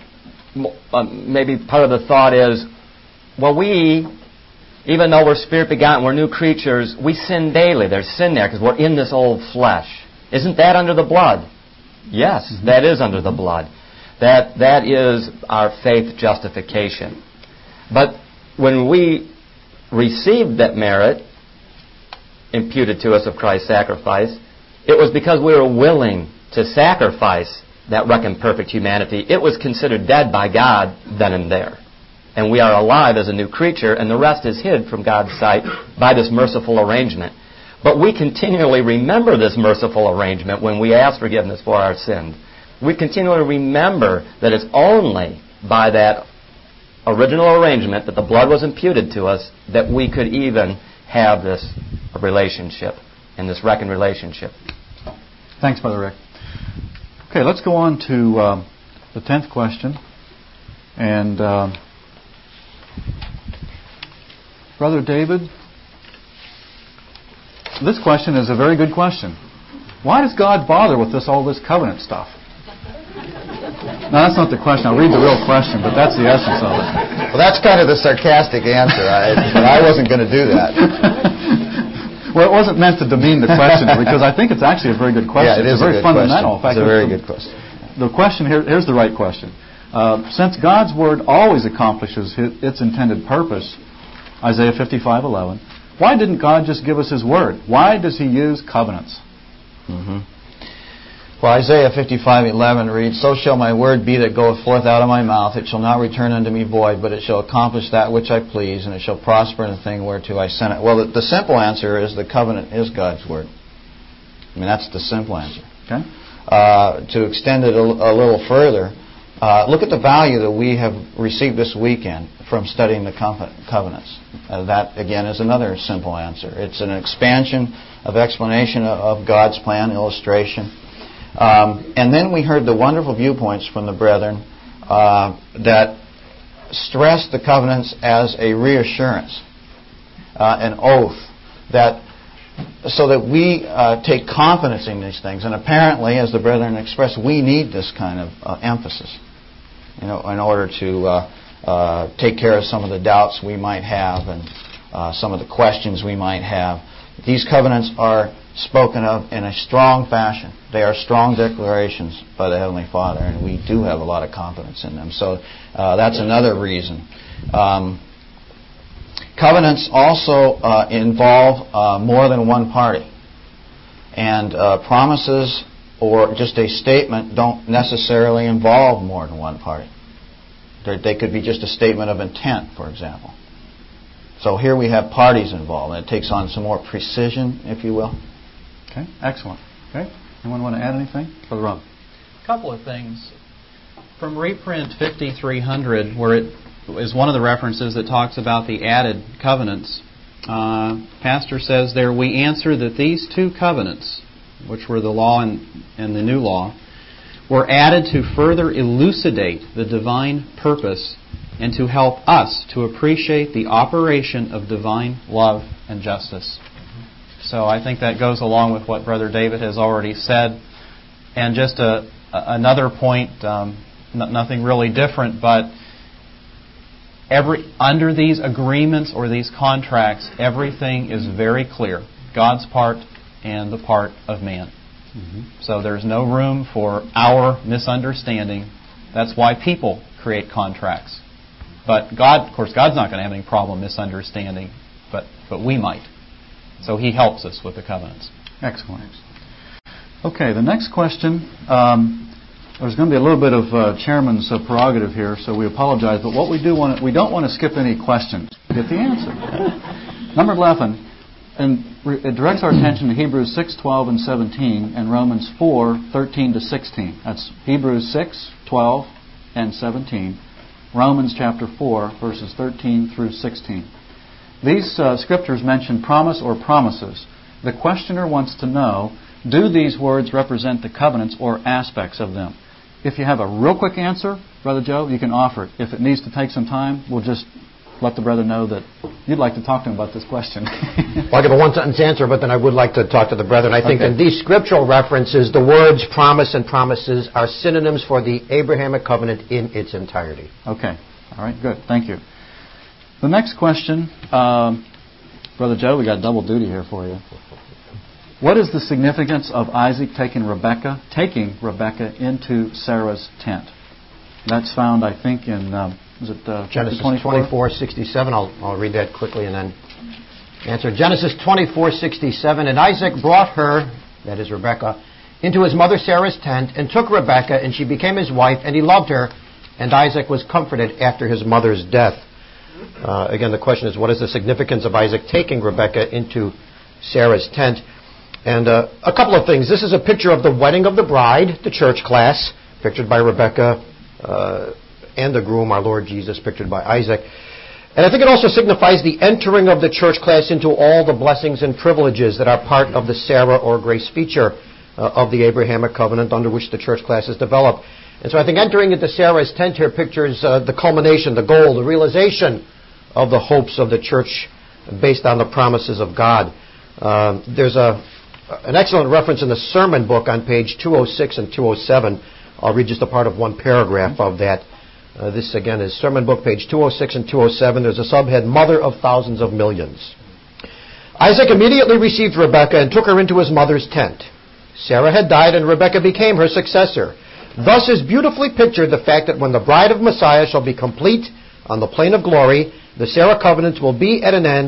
um, maybe part of the thought is, well, we, even though we're Spirit begotten, we're new creatures, we sin daily. There's sin there because we're in this old flesh. Isn't that under the blood? Yes, mm-hmm. That is under the blood. That That is our faith justification. But when we received that merit imputed to us of Christ's sacrifice, it was because we were willing to sacrifice that reckoned perfect humanity. It was considered dead by God then and there. And we are alive as a new creature, and the rest is hid from God's sight by this merciful arrangement. But we continually remember this merciful arrangement when we ask forgiveness for our sins. We continually remember that it's only by that original arrangement that the blood was imputed to us that we could even have this relationship and this reckoned relationship. Thanks, Brother Rick. Okay, let's go on to uh, the tenth question. And uh, Brother David, this question is a very good question. Why does God bother with this all this covenant stuff? No, that's not the question. I'll read the real question, but that's the essence of it. Well, that's kind of the sarcastic answer. I, but I wasn't going to do that. Well, it wasn't meant to demean the question, because I think it's actually a very good question. Yeah, it is it's a very a good fundamental. Question. In fact, it's a very the, good question. The question here, here's the right question. Uh, since God's Word always accomplishes his, its intended purpose, Isaiah fifty-five eleven, Why didn't God just give us His Word? Why does He use covenants? Mm-hmm. Well, Isaiah fifty-five eleven reads, "So shall my word be that goeth forth out of my mouth. It shall not return unto me void, but it shall accomplish that which I please, and it shall prosper in the thing whereto I sent it." Well, the, the simple answer is the covenant is God's word. I mean, that's the simple answer. Okay. Uh, to extend it a, a little further, uh, look at the value that we have received this weekend from studying the covenants. Uh, that, again, is another simple answer. It's an expansion of explanation of, of God's plan, illustration. Um, and then we heard the wonderful viewpoints from the brethren uh, that stressed the covenants as a reassurance, uh, an oath, that so that we uh, take confidence in these things. And apparently, as the brethren expressed, we need this kind of uh, emphasis, you know, in order to uh, uh, take care of some of the doubts we might have and uh, some of the questions we might have. These covenants are spoken of in a strong fashion. They are strong declarations by the Heavenly Father, and we do have a lot of confidence in them. So uh, that's another reason. Um, covenants also uh, involve uh, more than one party. And uh, promises or just a statement don't necessarily involve more than one party. They're, they could be just a statement of intent, for example. So here we have parties involved, and it takes on some more precision, if you will. Okay, excellent. Okay, anyone want to add anything? Brother Ron. A couple of things. From reprint fifty-three hundred, where it is one of the references that talks about the added covenants, uh, Pastor says there, "We answer that these two covenants, which were the law and, and the new law, were added to further elucidate the divine purpose and to help us to appreciate the operation of divine love and justice." So I think that goes along with what Brother David has already said. And just a, a, another point, um, n- nothing really different, but every under these agreements or these contracts, everything is very clear. God's part and the part of man. Mm-hmm. So there's no room for our misunderstanding. That's why people create contracts. But God, of course, God's not going to have any problem misunderstanding, but, but we might. So He helps us with the covenants. Excellent. Okay, the next question. Um, there's going to be a little bit of uh, chairman's uh, prerogative here, so we apologize. But what we do want to, we don't want to skip any questions. Get the answer. Number eleven, and it directs our attention to Hebrews six, twelve, and seventeen, and Romans four, thirteen to sixteen. That's Hebrews six, twelve, and seventeen. Romans chapter four, verses thirteen through sixteen. These uh, scriptures mention promise or promises. The questioner wants to know, do these words represent the covenants or aspects of them? If you have a real quick answer, Brother Joe, you can offer it. If it needs to take some time, we'll just let the brother know that you'd like to talk to him about this question. Well, I'll give a one-sentence answer, but then I would like to talk to the brethren. I think okay. in these scriptural references, the words promise and promises are synonyms for the Abrahamic covenant in its entirety. Okay. All right, good. Thank you. The next question, um, Brother Joe, we got double duty here for you. What is the significance of Isaac taking Rebekah, taking Rebekah into Sarah's tent? That's found, I think, in um, is it uh, Genesis twenty-four sixty-seven. I'll, I'll read that quickly and then answer. Genesis twenty-four sixty-seven. And Isaac brought her, that is Rebekah, into his mother Sarah's tent and took Rebekah, and she became his wife, and he loved her. And Isaac was comforted after his mother's death. Uh, again, the question is, what is the significance of Isaac taking Rebekah into Sarah's tent? And uh, a couple of things. This is a picture of the wedding of the bride, the church class, pictured by Rebekah, uh, and the groom, our Lord Jesus, pictured by Isaac. And I think it also signifies the entering of the church class into all the blessings and privileges that are part of the Sarah or grace feature uh, of the Abrahamic covenant under which the church class is developed. And so I think entering into Sarah's tent here pictures uh, the culmination, the goal, the realization of the hopes of the church based on the promises of God. Uh, there's a an excellent reference in the sermon book on page two oh six and two oh seven. I'll read just a part of one paragraph of that. Uh, this, again, is sermon book, page two oh six and two oh seven. There's a subhead, Mother of Thousands of Millions. Isaac immediately received Rebekah and took her into his mother's tent. Sarah had died, and Rebekah became her successor. Thus is beautifully pictured the fact that when the bride of Messiah shall be complete on the plain of glory, the Sarah covenant will be at an end,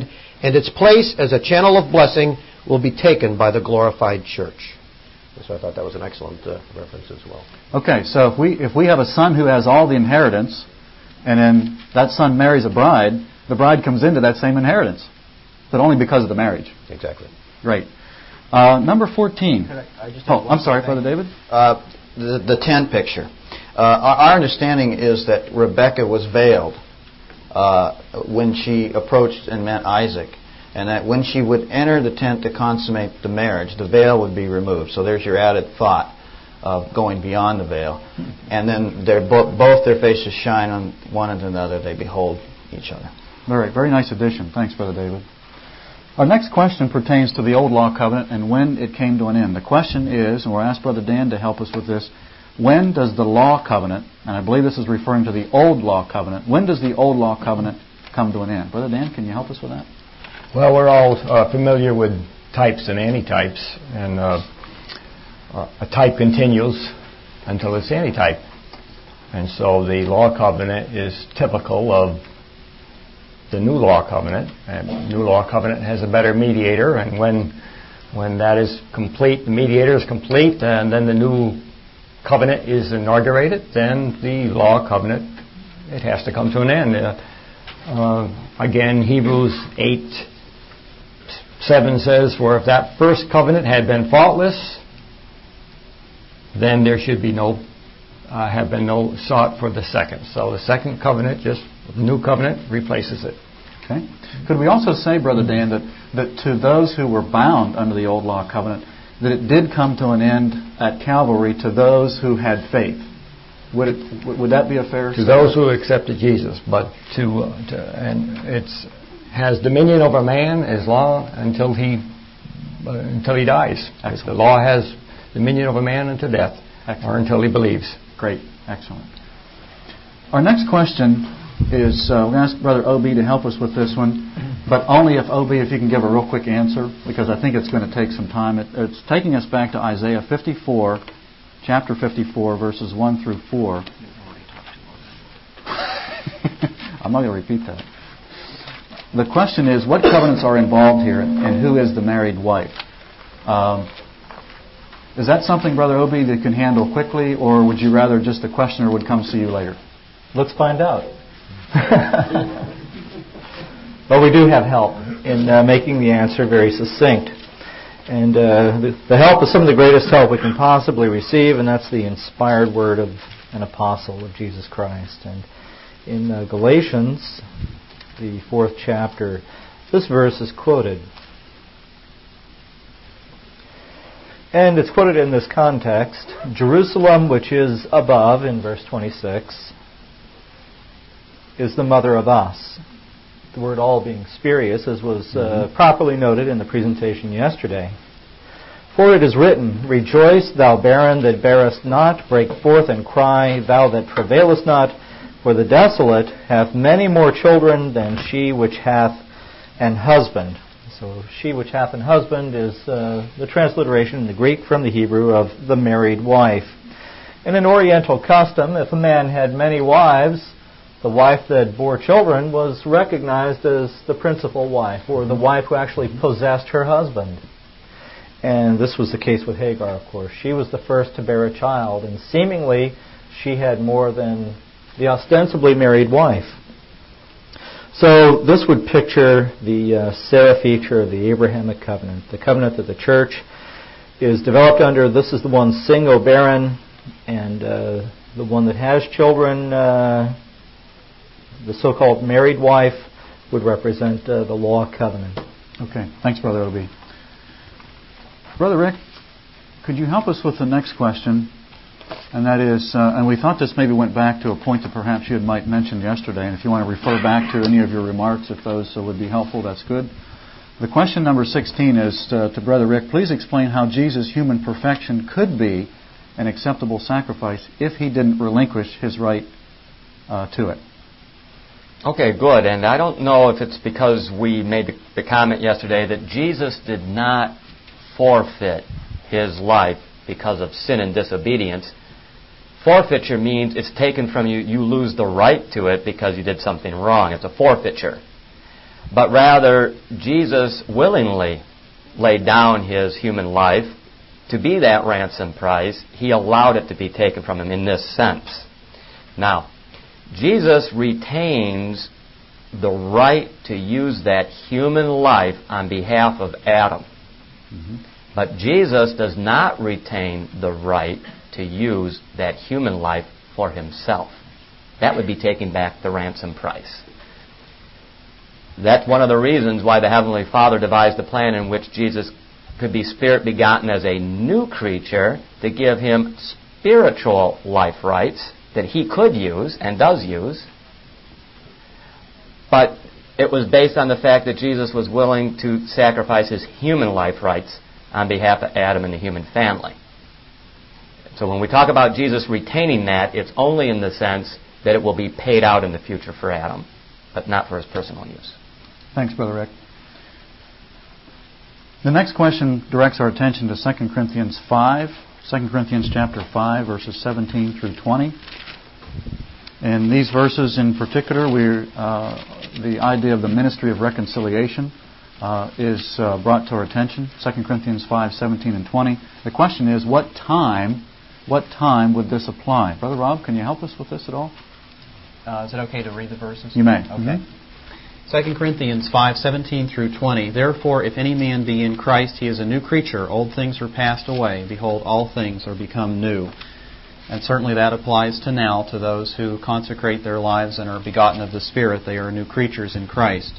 and its place as a channel of blessing will be taken by the glorified church. So I thought that was an excellent uh, reference as well. Okay, so if we if we have a son who has all the inheritance, and then that son marries a bride, the bride comes into that same inheritance, but only because of the marriage. Exactly. Great. Uh, number fourteen. I, I just oh, I'm sorry, Brother David. Uh, the, the tent picture. Uh, our, our understanding is that Rebekah was veiled uh, when she approached and met Isaac, and that when she would enter the tent to consummate the marriage, the veil would be removed. So there's your added thought of going beyond the veil. And then they're bo- both their faces shine on one and another. They behold each other. All right, very nice addition. Thanks, Brother David. Our next question pertains to the Old Law Covenant and when it came to an end. The question is, and we'll ask Brother Dan to help us with this, when does the Law Covenant, and I believe this is referring to the Old Law Covenant, when does the Old Law Covenant come to an end? Brother Dan, can you help us with that? Well, we're all uh, familiar with types and antitypes, and uh, a type continues until it's antitype. And so the Law Covenant is typical of the New Law Covenant. And New Law Covenant has a better mediator, and when when that is complete, the mediator is complete, and then the New Covenant is inaugurated, then the Law Covenant, it has to come to an end. Uh, uh, again, Hebrews eight seven says, "For if that first covenant had been faultless, then there should be no uh, have been no sought for the second." So the second covenant, just the new covenant, replaces it. Okay. Could we also say, Brother Dan, that, that to those who were bound under the Old Law Covenant, that it did come to an end at Calvary to those who had faith? Would it, would that be a fair statement? To those who accepted Jesus, but to, uh, to and it's has dominion over man as long until he uh, until he dies. Excellent. The law has dominion over man unto death. Excellent. Or until he believes. Great. Excellent. Our next question is, uh, we're going to ask Brother O B to help us with this one, but only if O B, if you can give a real quick answer, because I think it's going to take some time. It, it's taking us back to Isaiah fifty-four, chapter fifty-four, verses one through four. I'm not going to repeat that. The question is, what covenants are involved here, and who is the married wife? Um, is that something, Brother O B, that can handle quickly, or would you rather just the questioner would come see you later? Let's find out. Well, we do have help in uh, making the answer very succinct. And uh, the, the help is some of the greatest help we can possibly receive, and that's the inspired word of an apostle of Jesus Christ. And in uh, Galatians, the fourth chapter, this verse is quoted. And it's quoted in this context: Jerusalem, which is above, in verse twenty-six, is the mother of us. The word all being spurious, as was uh, mm-hmm. properly noted in the presentation yesterday. For it is written, Rejoice, thou barren that bearest not, break forth and cry, thou that travailest not, for the desolate hath many more children than she which hath an husband. So she which hath an husband is uh, the transliteration in the Greek from the Hebrew of the married wife. In an Oriental custom, if a man had many wives, the wife that bore children was recognized as the principal wife, or the wife who actually possessed her husband. And this was the case with Hagar, of course. She was the first to bear a child, and seemingly she had more than the ostensibly married wife. So this would picture the uh, Sarah feature of the Abrahamic covenant, the covenant that the church is developed under. This is the one single barren, and uh, the one that has children, uh, the so-called married wife, would represent uh, the law covenant. Okay. Thanks, Brother O B. Brother Rick, could you help us with the next question? And that is, uh, and we thought this maybe went back to a point that perhaps you had might mentioned yesterday, and if you want to refer back to any of your remarks, if those uh, would be helpful, that's good. The question number sixteen is uh, to Brother Rick. Please explain how Jesus' human perfection could be an acceptable sacrifice if he didn't relinquish his right uh, to it. Okay, good. And I don't know if it's because we made the, the comment yesterday that Jesus did not forfeit his life because of sin and disobedience. Forfeiture means it's taken from you. You lose the right to it because you did something wrong. It's a forfeiture. but rather Jesus willingly laid down His human life to be that ransom price. He allowed it to be taken from Him in this sense. Now, Jesus retains the right to use that human life on behalf of Adam. Mm-hmm. But Jesus does not retain the right to use that human life for Himself. That would be taking back the ransom price. That's one of the reasons why the Heavenly Father devised a plan in which Jesus could be Spirit begotten as a new creature to give Him spiritual life rights that He could use and does use. But it was based on the fact that Jesus was willing to sacrifice His human life rights on behalf of Adam and the human family. So when we talk about Jesus retaining that, it's only in the sense that it will be paid out in the future for Adam, but not for his personal use. Thanks, Brother Rick. The next question directs our attention to Second Corinthians five, Second Corinthians chapter five, verses seventeen through twenty. In these verses in particular, we're, uh, the idea of the ministry of reconciliation uh, is uh, brought to our attention. Second Corinthians five, seventeen and twenty. The question is, what time, what time would this apply? Brother Rob, can you help us with this at all? Uh, is it okay to read the verses? You may. Okay. Mm-hmm. Second Corinthians five, seventeen through twenty. Therefore, if any man be in Christ, he is a new creature. Old things are passed away. Behold, all things are become new. And certainly that applies to now, to those who consecrate their lives and are begotten of the Spirit. They are new creatures in Christ.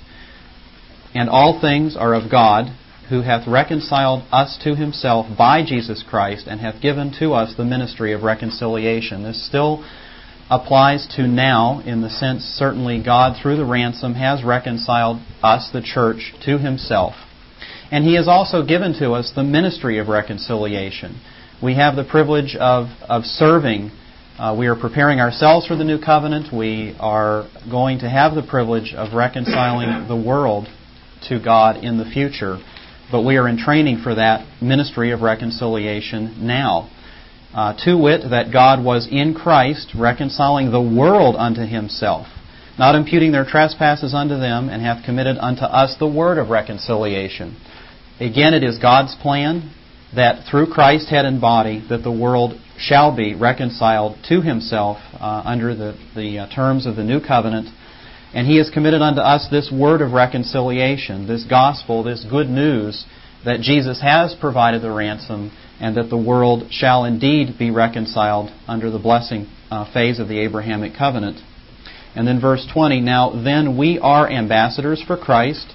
And all things are of God, who hath reconciled us to Himself by Jesus Christ, and hath given to us the ministry of reconciliation. This still applies to now, in the sense certainly God, through the ransom, has reconciled us, the church, to Himself. And He has also given to us the ministry of reconciliation. We have the privilege of, of serving. Uh, we are preparing ourselves for the new covenant. We are going to have the privilege of reconciling the world to God in the future. But we are in training for that ministry of reconciliation now. Uh, to wit, that God was in Christ reconciling the world unto Himself, not imputing their trespasses unto them, and hath committed unto us the word of reconciliation. Again, it is God's plan that through Christ, head and body, that the world shall be reconciled to Himself uh, under the, the uh, terms of the new covenant. And He has committed unto us this word of reconciliation, this gospel, this good news that Jesus has provided the ransom, and that the world shall indeed be reconciled under the blessing uh, phase of the Abrahamic covenant. And then verse twenty, now then we are ambassadors for Christ,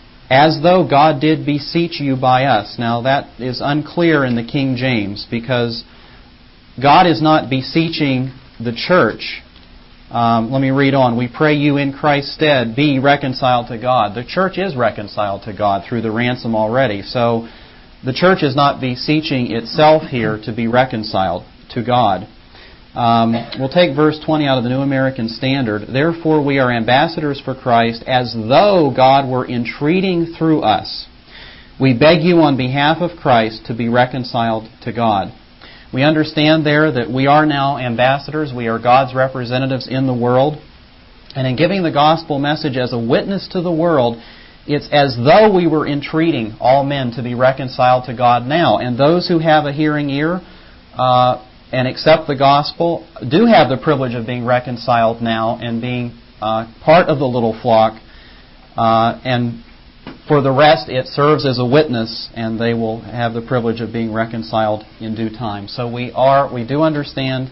as though God did beseech you by us. Now that is unclear in the King James, because God is not beseeching the church. Um, let me read on. We pray you in Christ's stead be reconciled to God. The church is reconciled to God through the ransom already. So the church is not beseeching itself here to be reconciled to God. Um, we'll take verse twenty out of the New American Standard. Therefore we are ambassadors for Christ, as though God were entreating through us. We beg you on behalf of Christ to be reconciled to God. We understand there that we are now ambassadors. We are God's representatives in the world. And in giving the gospel message as a witness to the world, it's as though we were entreating all men to be reconciled to God now. And those who have a hearing ear uh, and accept the gospel do have the privilege of being reconciled now and being uh, part of the little flock. Uh, and for the rest, it serves as a witness, and they will have the privilege of being reconciled in due time. So we are, we do understand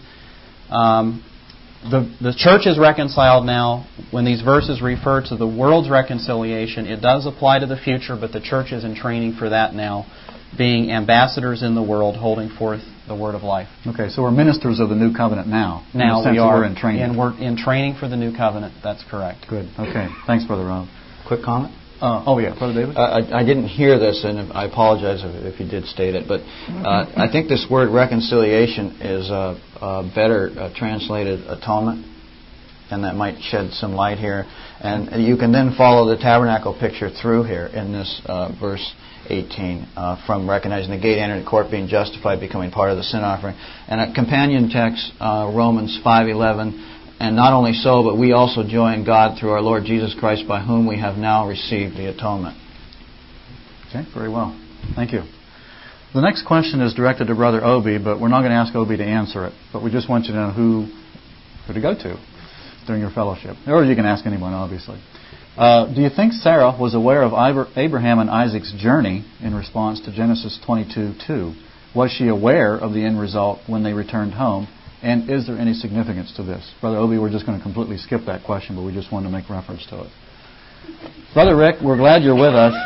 um, the the church is reconciled now. When these verses refer to the world's reconciliation, it does apply to the future, but the church is in training for that now, being ambassadors in the world, holding forth the word of life. Okay, so we're ministers of the new covenant now. Now in the sense we are, that we're in training. and we're in training for the new covenant. That's correct. Good. Okay. Thanks, Brother Rob. Quick comment? Uh, oh, yeah. Brother David? Uh, I, I didn't hear this, and I apologize if, if you did state it, but uh, I think this word reconciliation is uh, uh, better uh, translated atonement, and that might shed some light here. And you can then follow the tabernacle picture through here in this uh, verse eighteen, uh, from recognizing the gate, entering the court, being justified, becoming part of the sin offering. And a companion text, uh, Romans five eleven, And not only so, but we also joy in God through our Lord Jesus Christ, by whom we have now received the atonement. Okay, very well. Thank you. The next question is directed to Brother Obi, but we're not going to ask Obi to answer it. But we just want you to know who, who to go to during your fellowship. Or you can ask anyone, obviously. Uh, do you think Sarah was aware of Abraham and Isaac's journey in response to Genesis twenty-two two? Was she aware of the end result when they returned home? And is there any significance to this? Brother Obi, we're just going to completely skip that question, but we just wanted to make reference to it. Brother Rick, we're glad you're with us.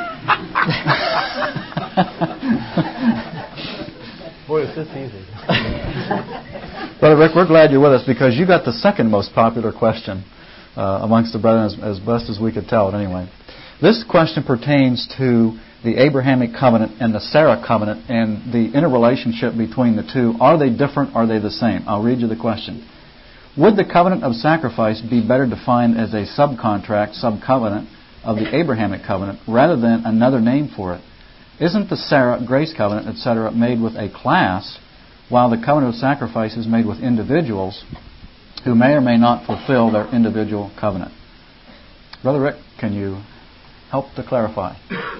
Boy, is this easy. Brother Rick, we're glad you're with us because you got the second most popular question uh, amongst the brethren, as, as best as we could tell it anyway. This question pertains to the Abrahamic covenant and the Sarah covenant and the interrelationship between the two. Are they different? Are they the same? I'll read you the question. Would the covenant of sacrifice be better defined as a subcontract, subcovenant of the Abrahamic covenant rather than another name for it? Isn't the Sarah, grace covenant, et cetera, made with a class, while the covenant of sacrifice is made with individuals who may or may not fulfill their individual covenant? Brother Rick, can you help to clarify?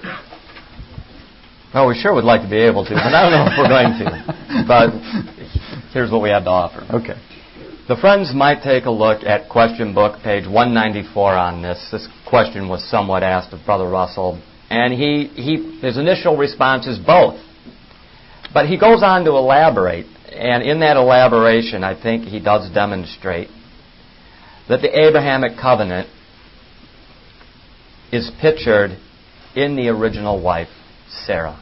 Well, we sure would like to be able to, but I don't know if we're going to. But here's what we have to offer. Okay. The friends might take a look at question book, page one ninety-four on this. This question was somewhat asked of Brother Russell, and he, he his initial response is both. But he goes on to elaborate, and in that elaboration, I think he does demonstrate that the Abrahamic covenant is pictured in the original wife, Sarah.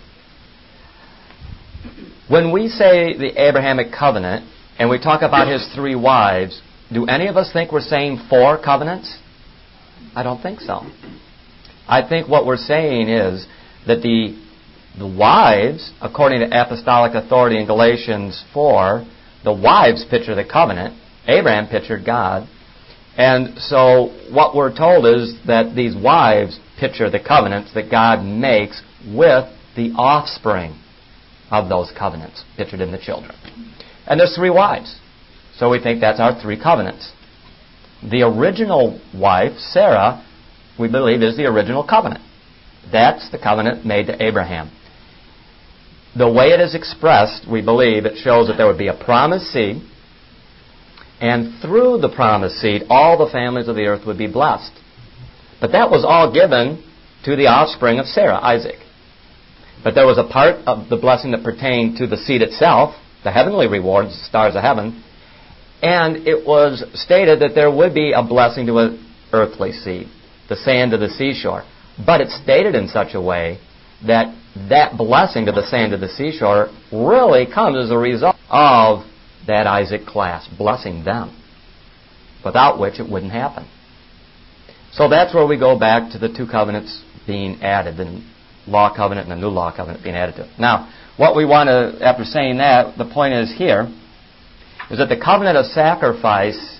When we say the Abrahamic covenant, and we talk about his three wives, do any of us think we're saying four covenants? I don't think so. I think what we're saying is that the the wives, according to apostolic authority in Galatians four, the wives picture the covenant. Abraham pictured God. And so what we're told is that these wives picture the covenants that God makes with the offspring of those covenants, pictured in the children. And there's three wives. So we think that's our three covenants. The original wife, Sarah, we believe is the original covenant. That's the covenant made to Abraham. The way it is expressed, we believe, it shows that there would be a promised seed, and through the promised seed, all the families of the earth would be blessed. But that was all given to the offspring of Sarah, Isaac. But there was a part of the blessing that pertained to the seed itself, the heavenly rewards, the stars of heaven, and it was stated that there would be a blessing to an earthly seed, the sand of the seashore. But it's stated in such a way that that blessing to the sand of the seashore really comes as a result of that Isaac class, blessing them, without which it wouldn't happen. So that's where we go back to the two covenants being added, the law covenant and the new law covenant being added to it. Now, what we want to, after saying that, the point is here, is that the covenant of sacrifice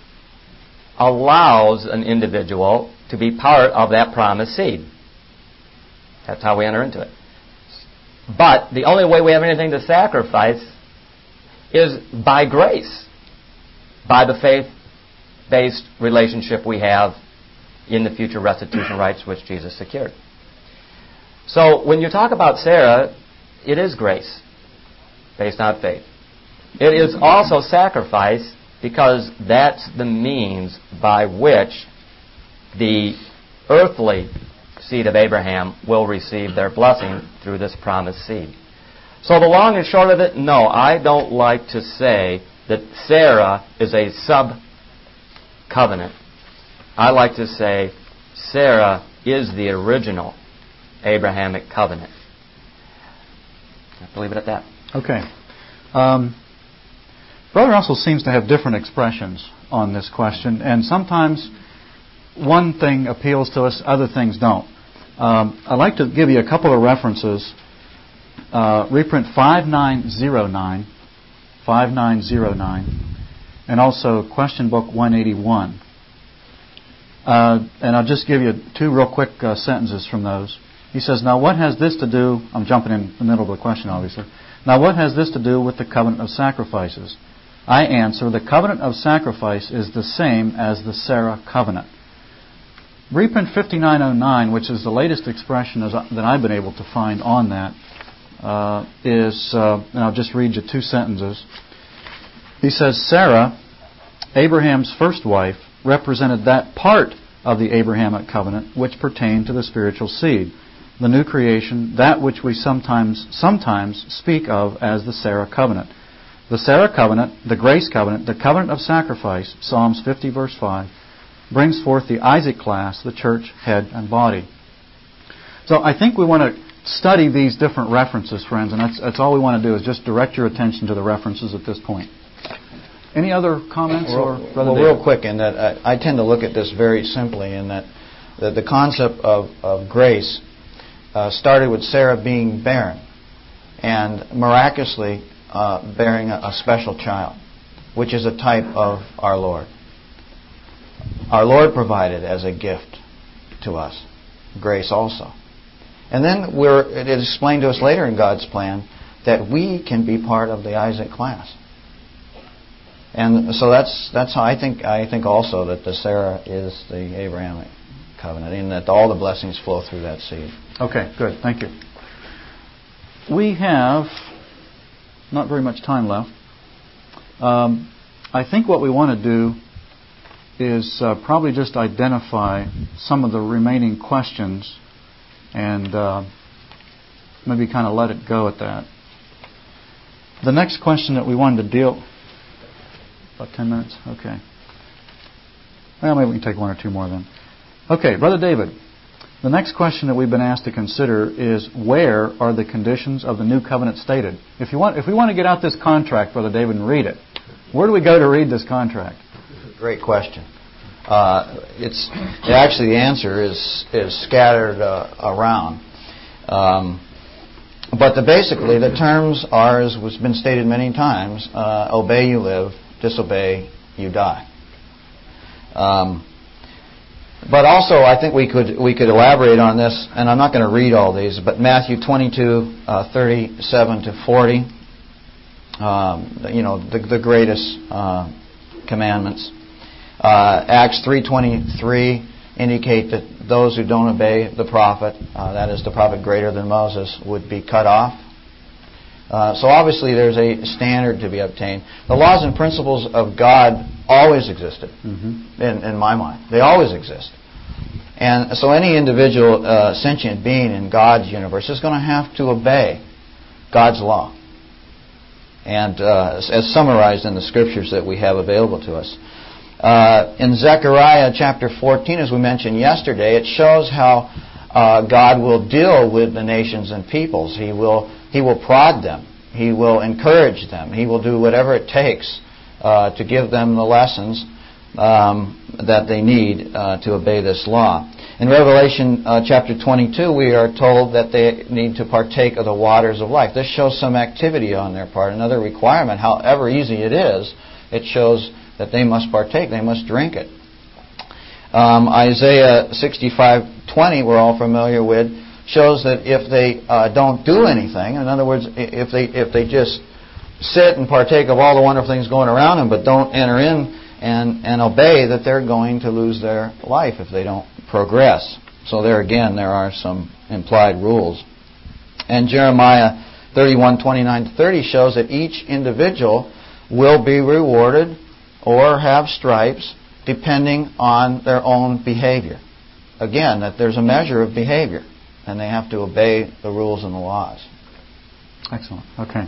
allows an individual to be part of that promised seed. That's how we enter into it. But the only way we have anything to sacrifice is by grace, by the faith-based relationship we have in the future restitution rights which Jesus secured. So when you talk about Sarah, it is grace based on faith. It is also sacrifice because that's the means by which the earthly seed of Abraham will receive their blessing through this promised seed. So the long and short of it, no, I don't like to say that Sarah is a sub-covenant. I like to say Sarah is the original Abrahamic covenant. I have to leave it at that. Okay. Um, Brother Russell seems to have different expressions on this question, and sometimes one thing appeals to us, other things don't. Um, I'd like to give you a couple of references. Uh, reprint five nine zero nine, five nine zero nine, and also question book one eighty-one. Uh, and I'll just give you two real quick uh, sentences from those. He says, now what has this to do, I'm jumping in the middle of the question obviously, now what has this to do with the covenant of sacrifices? I answer, the covenant of sacrifice is the same as the Sarah covenant. Reprint fifty-nine oh nine, which is the latest expression as I, that I've been able to find on that, uh, is, uh, and I'll just read you two sentences. He says, Sarah, Abraham's first wife, represented that part of the Abrahamic covenant which pertained to the spiritual seed, the new creation, that which we sometimes sometimes speak of as the Sarah covenant. The Sarah covenant, the grace covenant, the covenant of sacrifice, Psalms fifty verse five, brings forth the Isaac class, the church, head, and body. So I think we want to study these different references, friends, and that's, that's all we want to do is just direct your attention to the references at this point. Any other comments? Real, or well, real quick, in that I, I tend to look at this very simply in that the, the concept of, of grace uh, started with Sarah being barren and miraculously uh, bearing a, a special child, which is a type of our Lord. Our Lord provided as a gift to us grace also. And then we're, it is explained to us later in God's plan that we can be part of the Isaac class. And so that's that's how I think I think also that the Sarah is the Abrahamic covenant, and that all the blessings flow through that seed. Okay, good. Thank you. We have not very much time left. Um, I think what we want to do is uh, probably just identify some of the remaining questions and uh, maybe kind of let it go at that. The next question that we wanted to deal... About ten minutes? Okay. Well, maybe we can take one or two more then. Okay, Brother David, the next question that we've been asked to consider is, where are the conditions of the new covenant stated? If you want, if we want to get out this contract, Brother David, and read it, where do we go to read this contract? Great question. Uh, it's actually the answer is is scattered uh, around. Um, but the, basically, the terms are, as has been stated many times, uh, obey, you live. Disobey, you die. Um, but also, I think we could we could elaborate on this, and I'm not going to read all these, but Matthew twenty-two, uh, thirty-seven to forty, um, you know, the, the greatest uh, commandments. Uh, Acts three twenty-three indicate that those who don't obey the prophet, uh, that is the prophet greater than Moses, would be cut off. Uh, so obviously there's a standard to be obtained. The laws and principles of God always existed, mm-hmm. in, in my mind. They always exist. And so any individual uh, sentient being in God's universe is going to have to obey God's law. And uh, as summarized in the scriptures that we have available to us. Uh, in Zechariah chapter fourteen, as we mentioned yesterday, it shows how uh, God will deal with the nations and peoples. He will He will prod them. He will encourage them. He will do whatever it takes uh, to give them the lessons um, that they need uh, to obey this law. In Revelation uh, chapter twenty-two, we are told that they need to partake of the waters of life. This shows some activity on their part. Another requirement, however easy it is, it shows that they must partake. They must drink it. Um, Isaiah sixty-five twenty, we're all familiar with, shows that if they uh, don't do anything, in other words, if they if they just sit and partake of all the wonderful things going around them, but don't enter in and, and obey, that they're going to lose their life if they don't progress. So there again, there are some implied rules. And Jeremiah thirty-one twenty-nine to thirty shows that each individual will be rewarded or have stripes depending on their own behavior. Again, that there's a measure of behavior, and they have to obey the rules and the laws. Excellent. Okay.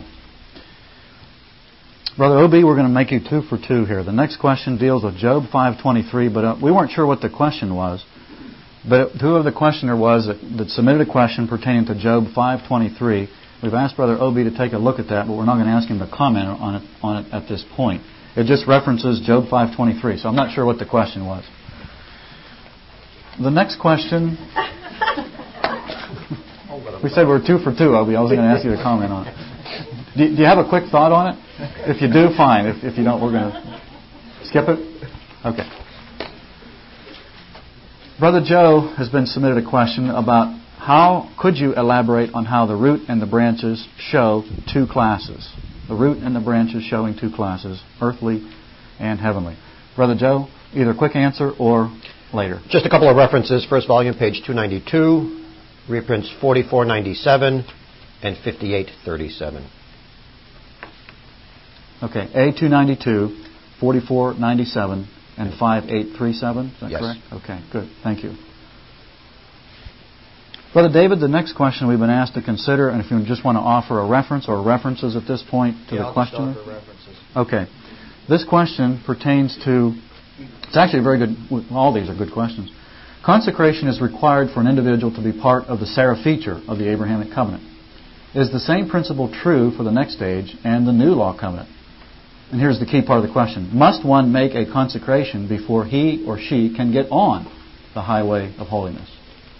Brother O B, we're going to make you two for two here. The next question deals with Job five twenty-three, but uh, we weren't sure what the question was. But whoever the questioner was that, that submitted a question pertaining to Job five twenty-three, we've asked Brother O B to take a look at that, but we're not going to ask him to comment on it, on it at this point. It just references Job five twenty-three, so I'm not sure what the question was. The next question... We said we're two for two, O B. I was going to ask you to comment on it. Do, do you have a quick thought on it? If you do, fine. If, if you don't, we're going to skip it? Okay. Brother Joe has been submitted a question about how could you elaborate on how the root and the branches show two classes. the root and the branches showing two classes, earthly and heavenly. Brother Joe, either quick answer or later. Just a couple of references. First volume, page two ninety-two, reprints forty-four ninety-seven and fifty-eight thirty-seven. Okay, A two ninety-two, forty-four ninety-seven, and fifty-eight thirty-seven. Is that yes. correct? Okay, good. Thank you. Brother David, the next question we've been asked to consider, and if you just want to offer a reference or references at this point to yeah, the I'll questioner. just offer references. Okay. This question pertains to, it's actually a very good, all these are good questions. Consecration is required for an individual to be part of the Sarah feature of the Abrahamic covenant. Is the same principle true for the next stage and the new law covenant? And here's the key part of the question. Must one make a consecration before he or she can get on the highway of holiness?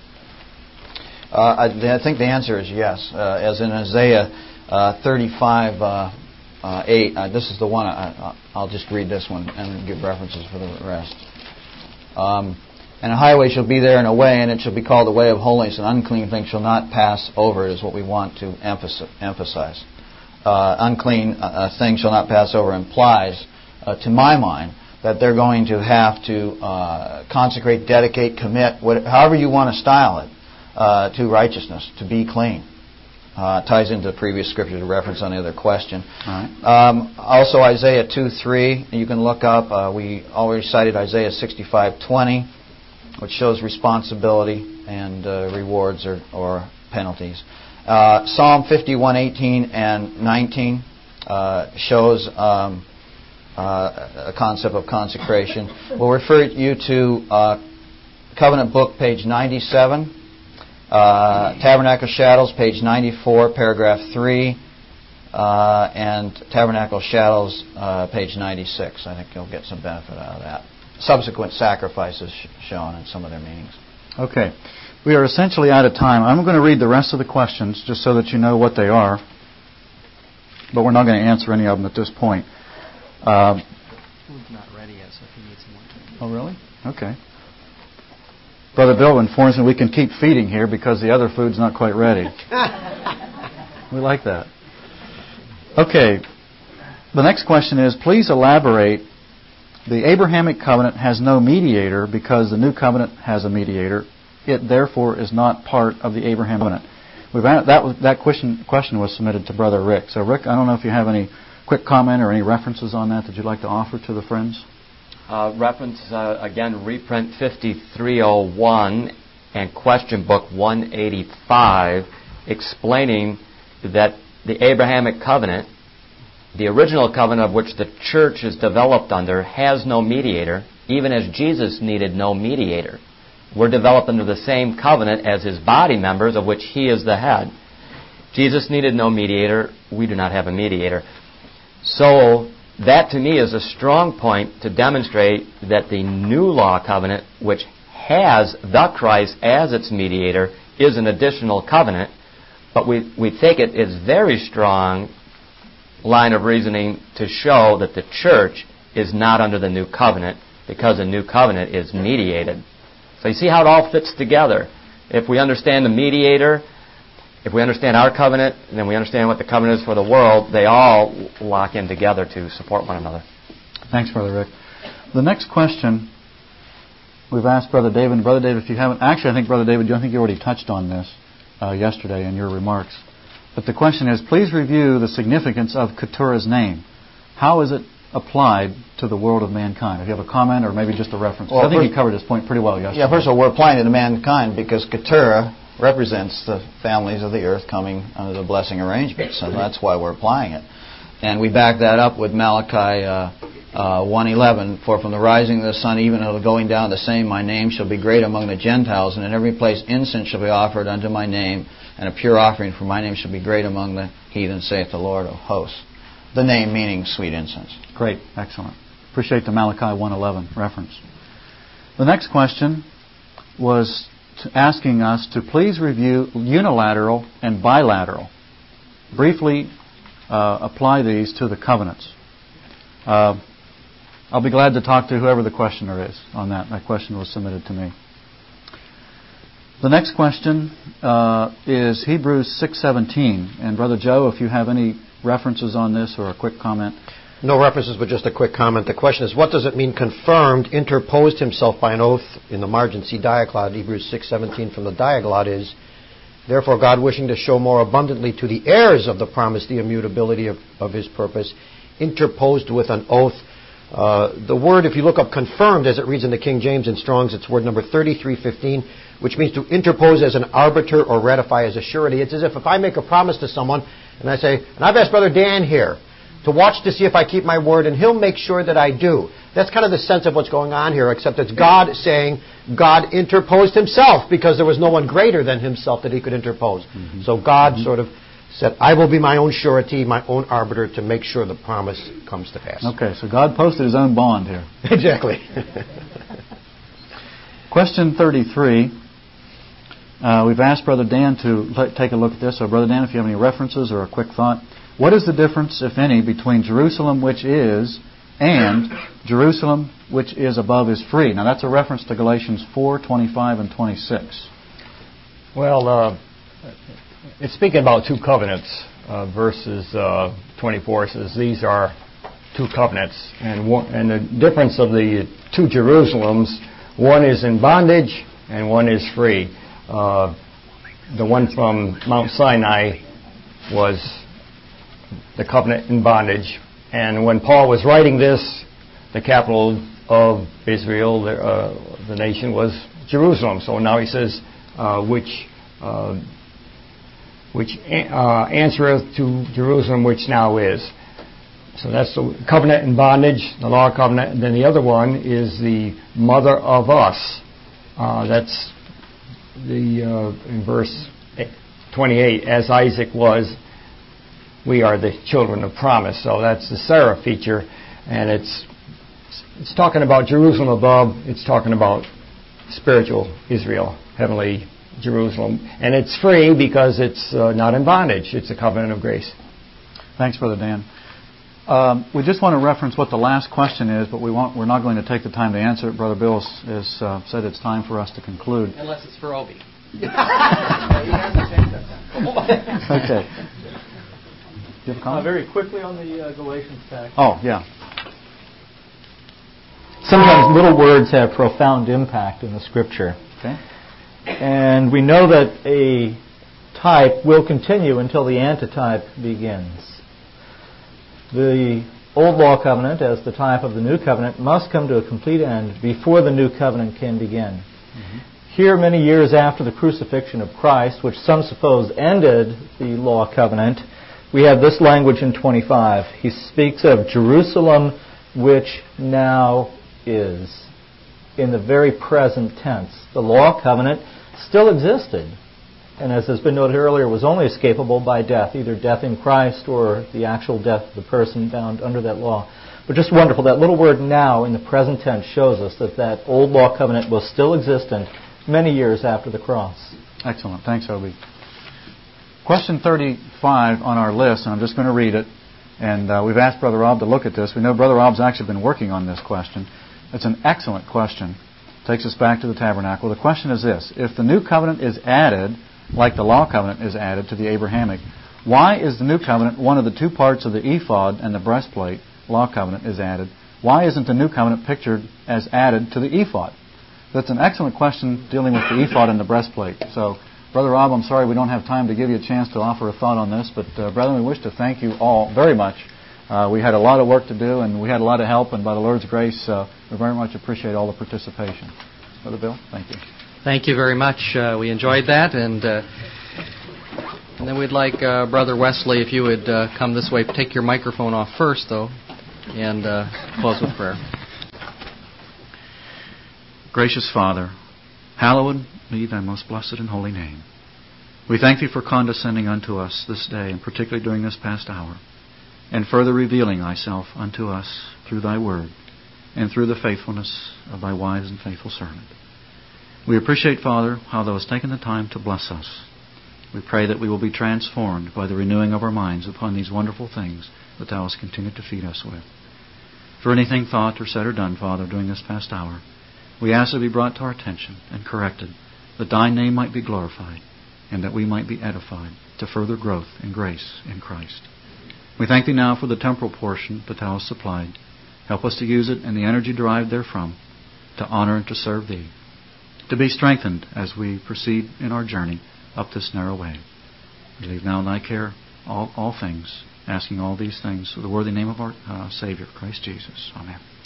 Uh, I, I think the answer is yes. Uh, as in Isaiah uh, thirty-five, uh, uh, eight, uh, this is the one, I, I'll just read this one and give references for the rest. Um, and a highway shall be there and a way, and it shall be called the way of holiness, and unclean things shall not pass over it, is what we want to emphasize. Uh, unclean uh, things shall not pass over implies, uh, to my mind, that they're going to have to uh, consecrate, dedicate, commit, what, however you want to style it, uh, to righteousness, to be clean. Uh, ties into the previous scripture to reference on the other question. All right. Um, also Isaiah two three, you can look up. Uh, we already cited Isaiah sixty-five twenty, which shows responsibility and uh, rewards or, or penalties. Uh, Psalm fifty-one eighteen and nineteen uh, shows um, uh, a concept of consecration. We'll refer you to uh, Covenant Book, page ninety-seven. Uh, Tabernacle Shadows, page ninety-four, paragraph three, uh, and Tabernacle Shadows, uh, page ninety-six. I think you'll get some benefit out of that. Subsequent sacrifices sh- shown and some of their meanings. Okay. We are essentially out of time. I'm going to read the rest of the questions just so that you know what they are, but we're not going to answer any of them at this point. Um, Food's not ready yet, so if you need some more time. Oh, really? Okay. Brother Bill informs me we can keep feeding here because the other food's not quite ready. We like that. Okay. The next question is, please elaborate. The Abrahamic covenant has no mediator because the new covenant has a mediator. It therefore is not part of the Abrahamic covenant. We've, that was, that question, question was submitted to Brother Rick. So Rick, I don't know if you have any quick comment or any references on that that you'd like to offer to the friends. Uh, reference, uh, again, reprint fifty-three oh one and question book one eighty-five, explaining that the Abrahamic covenant, the original covenant of which the church is developed under, has no mediator, even as Jesus needed no mediator. We're developed under the same covenant as his body members, of which he is the head. Jesus needed no mediator. We do not have a mediator. So that to me is a strong point to demonstrate that the new law covenant, which has the Christ as its mediator, is an additional covenant. But we, we think it is very strong line of reasoning to show that the church is not under the new covenant because the new covenant is mediated. So you see how it all fits together. If we understand the mediator, if we understand our covenant, and then we understand what the covenant is for the world, they all lock in together to support one another. Thanks, Brother Rick. The next question we've asked Brother David. And Brother David, if you haven't, actually I think Brother David, I think you already touched on this uh, yesterday in your remarks. But the question is, please review the significance of Keturah's name. How is it applied to the world of mankind? If you have a comment or maybe just a reference. Well, I think first, he covered this point pretty well yesterday. Yeah, first of all, we're applying it to mankind because Keturah represents the families of the earth coming under the blessing arrangement. So that's why we're applying it. And we back that up with Malachi uh, uh, one eleven. For from the rising of the sun even until the going down of the same, my name shall be great among the Gentiles, and in every place incense shall be offered unto my name, and a pure offering for my name shall be great among the heathen, saith the Lord of hosts. The name meaning sweet incense. Great. Excellent. Appreciate the Malachi one eleven reference. The next question was asking us to please review unilateral and bilateral. Briefly uh, apply these to the covenants. Uh, I'll be glad to talk to whoever the questioner is on that. That question was submitted to me. The next question uh, is Hebrews six seventeen. And Brother Joe, if you have any references on this or a quick comment? No references, but just a quick comment. The question is, what does it mean confirmed, interposed himself by an oath? In the margin, see diaglot. Hebrews six seventeen from the diaglot is, therefore God, wishing to show more abundantly to the heirs of the promise the immutability of, of his purpose, interposed with an oath. Uh, the word, if you look up confirmed, as it reads in the King James and Strong's, it's word number thirty-three fifteen, which means to interpose as an arbiter or ratify as a surety. It's as if if I make a promise to someone, and I say, and I've asked Brother Dan here to watch to see if I keep my word, and he'll make sure that I do. That's kind of the sense of what's going on here, except it's God saying God interposed himself because there was no one greater than himself that he could interpose. Mm-hmm. So God mm-hmm. sort of said, I will be my own surety, my own arbiter to make sure the promise comes to pass. Okay, so God posted his own bond here. Exactly. Question thirty-three. Uh, we've asked Brother Dan to l- take a look at this. So, Brother Dan, if you have any references or a quick thought. What is the difference, if any, between Jerusalem which is and Jerusalem which is above is free? Now, that's a reference to Galatians four twenty-five and twenty-six. Well, uh, it's speaking about two covenants. Uh, verses uh, twenty-four says these are two covenants. And, one, and the difference of the two Jerusalems, one is in bondage and one is free. Uh, the one from Mount Sinai was the covenant in bondage. And when Paul was writing this, the capital of Israel, the, uh, the nation, was Jerusalem. So now he says, uh, which uh, which uh, answereth to Jerusalem, which now is. So that's the covenant in bondage, the law covenant. And then the other one is the mother of us. Uh, that's the uh, in verse twenty-eight, as Isaac was, we are the children of promise. So that's the Sarah feature, and it's it's talking about Jerusalem above. It's talking about spiritual Israel, heavenly Jerusalem, and it's free because it's uh, not in bondage. It's a covenant of grace. Thanks, Brother Dan. Um, we just want to reference what the last question is, but we want, we're not going to take the time to answer it. Brother Bill has uh, said it's time for us to conclude. Unless it's for Obi. Okay. Do you have a comment? Uh, very quickly on the uh, Galatians text. Oh, yeah. Sometimes little words have profound impact in the Scripture. Okay. And we know that a type will continue until the antitype begins. The Old Law Covenant, as the type of the New Covenant, must come to a complete end before the New Covenant can begin. Mm-hmm. Here, many years after the crucifixion of Christ, which some suppose ended the Law Covenant, we have this language in twenty-five. He speaks of Jerusalem, which now is, in the very present tense. The Law Covenant still existed, and as has been noted earlier, was only escapable by death, either death in Christ or the actual death of the person bound under that law. But just wonderful, that little word now in the present tense shows us that that old law covenant was still existent many years after the cross. Excellent. Thanks, Obi. Question thirty-five on our list, and I'm just going to read it. And uh, we've asked Brother Rob to look at this. We know Brother Rob's actually been working on this question. It's an excellent question. It takes us back to the tabernacle. The question is this: if the new covenant is added, like the law covenant is added to the Abrahamic, why is the new covenant one of the two parts of the ephod and the breastplate? Law covenant is added. Why isn't the new covenant pictured as added to the ephod? That's an excellent question dealing with the ephod and the breastplate. So, Brother Rob, I'm sorry we don't have time to give you a chance to offer a thought on this, but uh, brethren, we wish to thank you all very much. Uh, we had a lot of work to do, and we had a lot of help, and by the Lord's grace, uh, we very much appreciate all the participation. Brother Bill, thank you. Thank you very much. Uh, we enjoyed that, and uh, and then we'd like uh, Brother Wesley, if you would uh, come this way, take your microphone off first, though, and uh, close with prayer. Gracious Father, hallowed be thy most blessed and holy name. We thank thee for condescending unto us this day, and particularly during this past hour, and further revealing thyself unto us through thy word and through the faithfulness of thy wise and faithful servant. We appreciate, Father, how thou hast taken the time to bless us. We pray that we will be transformed by the renewing of our minds upon these wonderful things that thou hast continued to feed us with. For anything thought or said or done, Father, during this past hour, we ask it be brought to our attention and corrected, that thy name might be glorified and that we might be edified to further growth in grace in Christ. We thank Thee now for the temporal portion that Thou hast supplied. Help us to use it and the energy derived therefrom to honor and to serve Thee, to be strengthened as we proceed in our journey up this narrow way. We leave now in Thy care all, all things, asking all these things for the worthy name of our uh, Savior, Christ Jesus. Amen.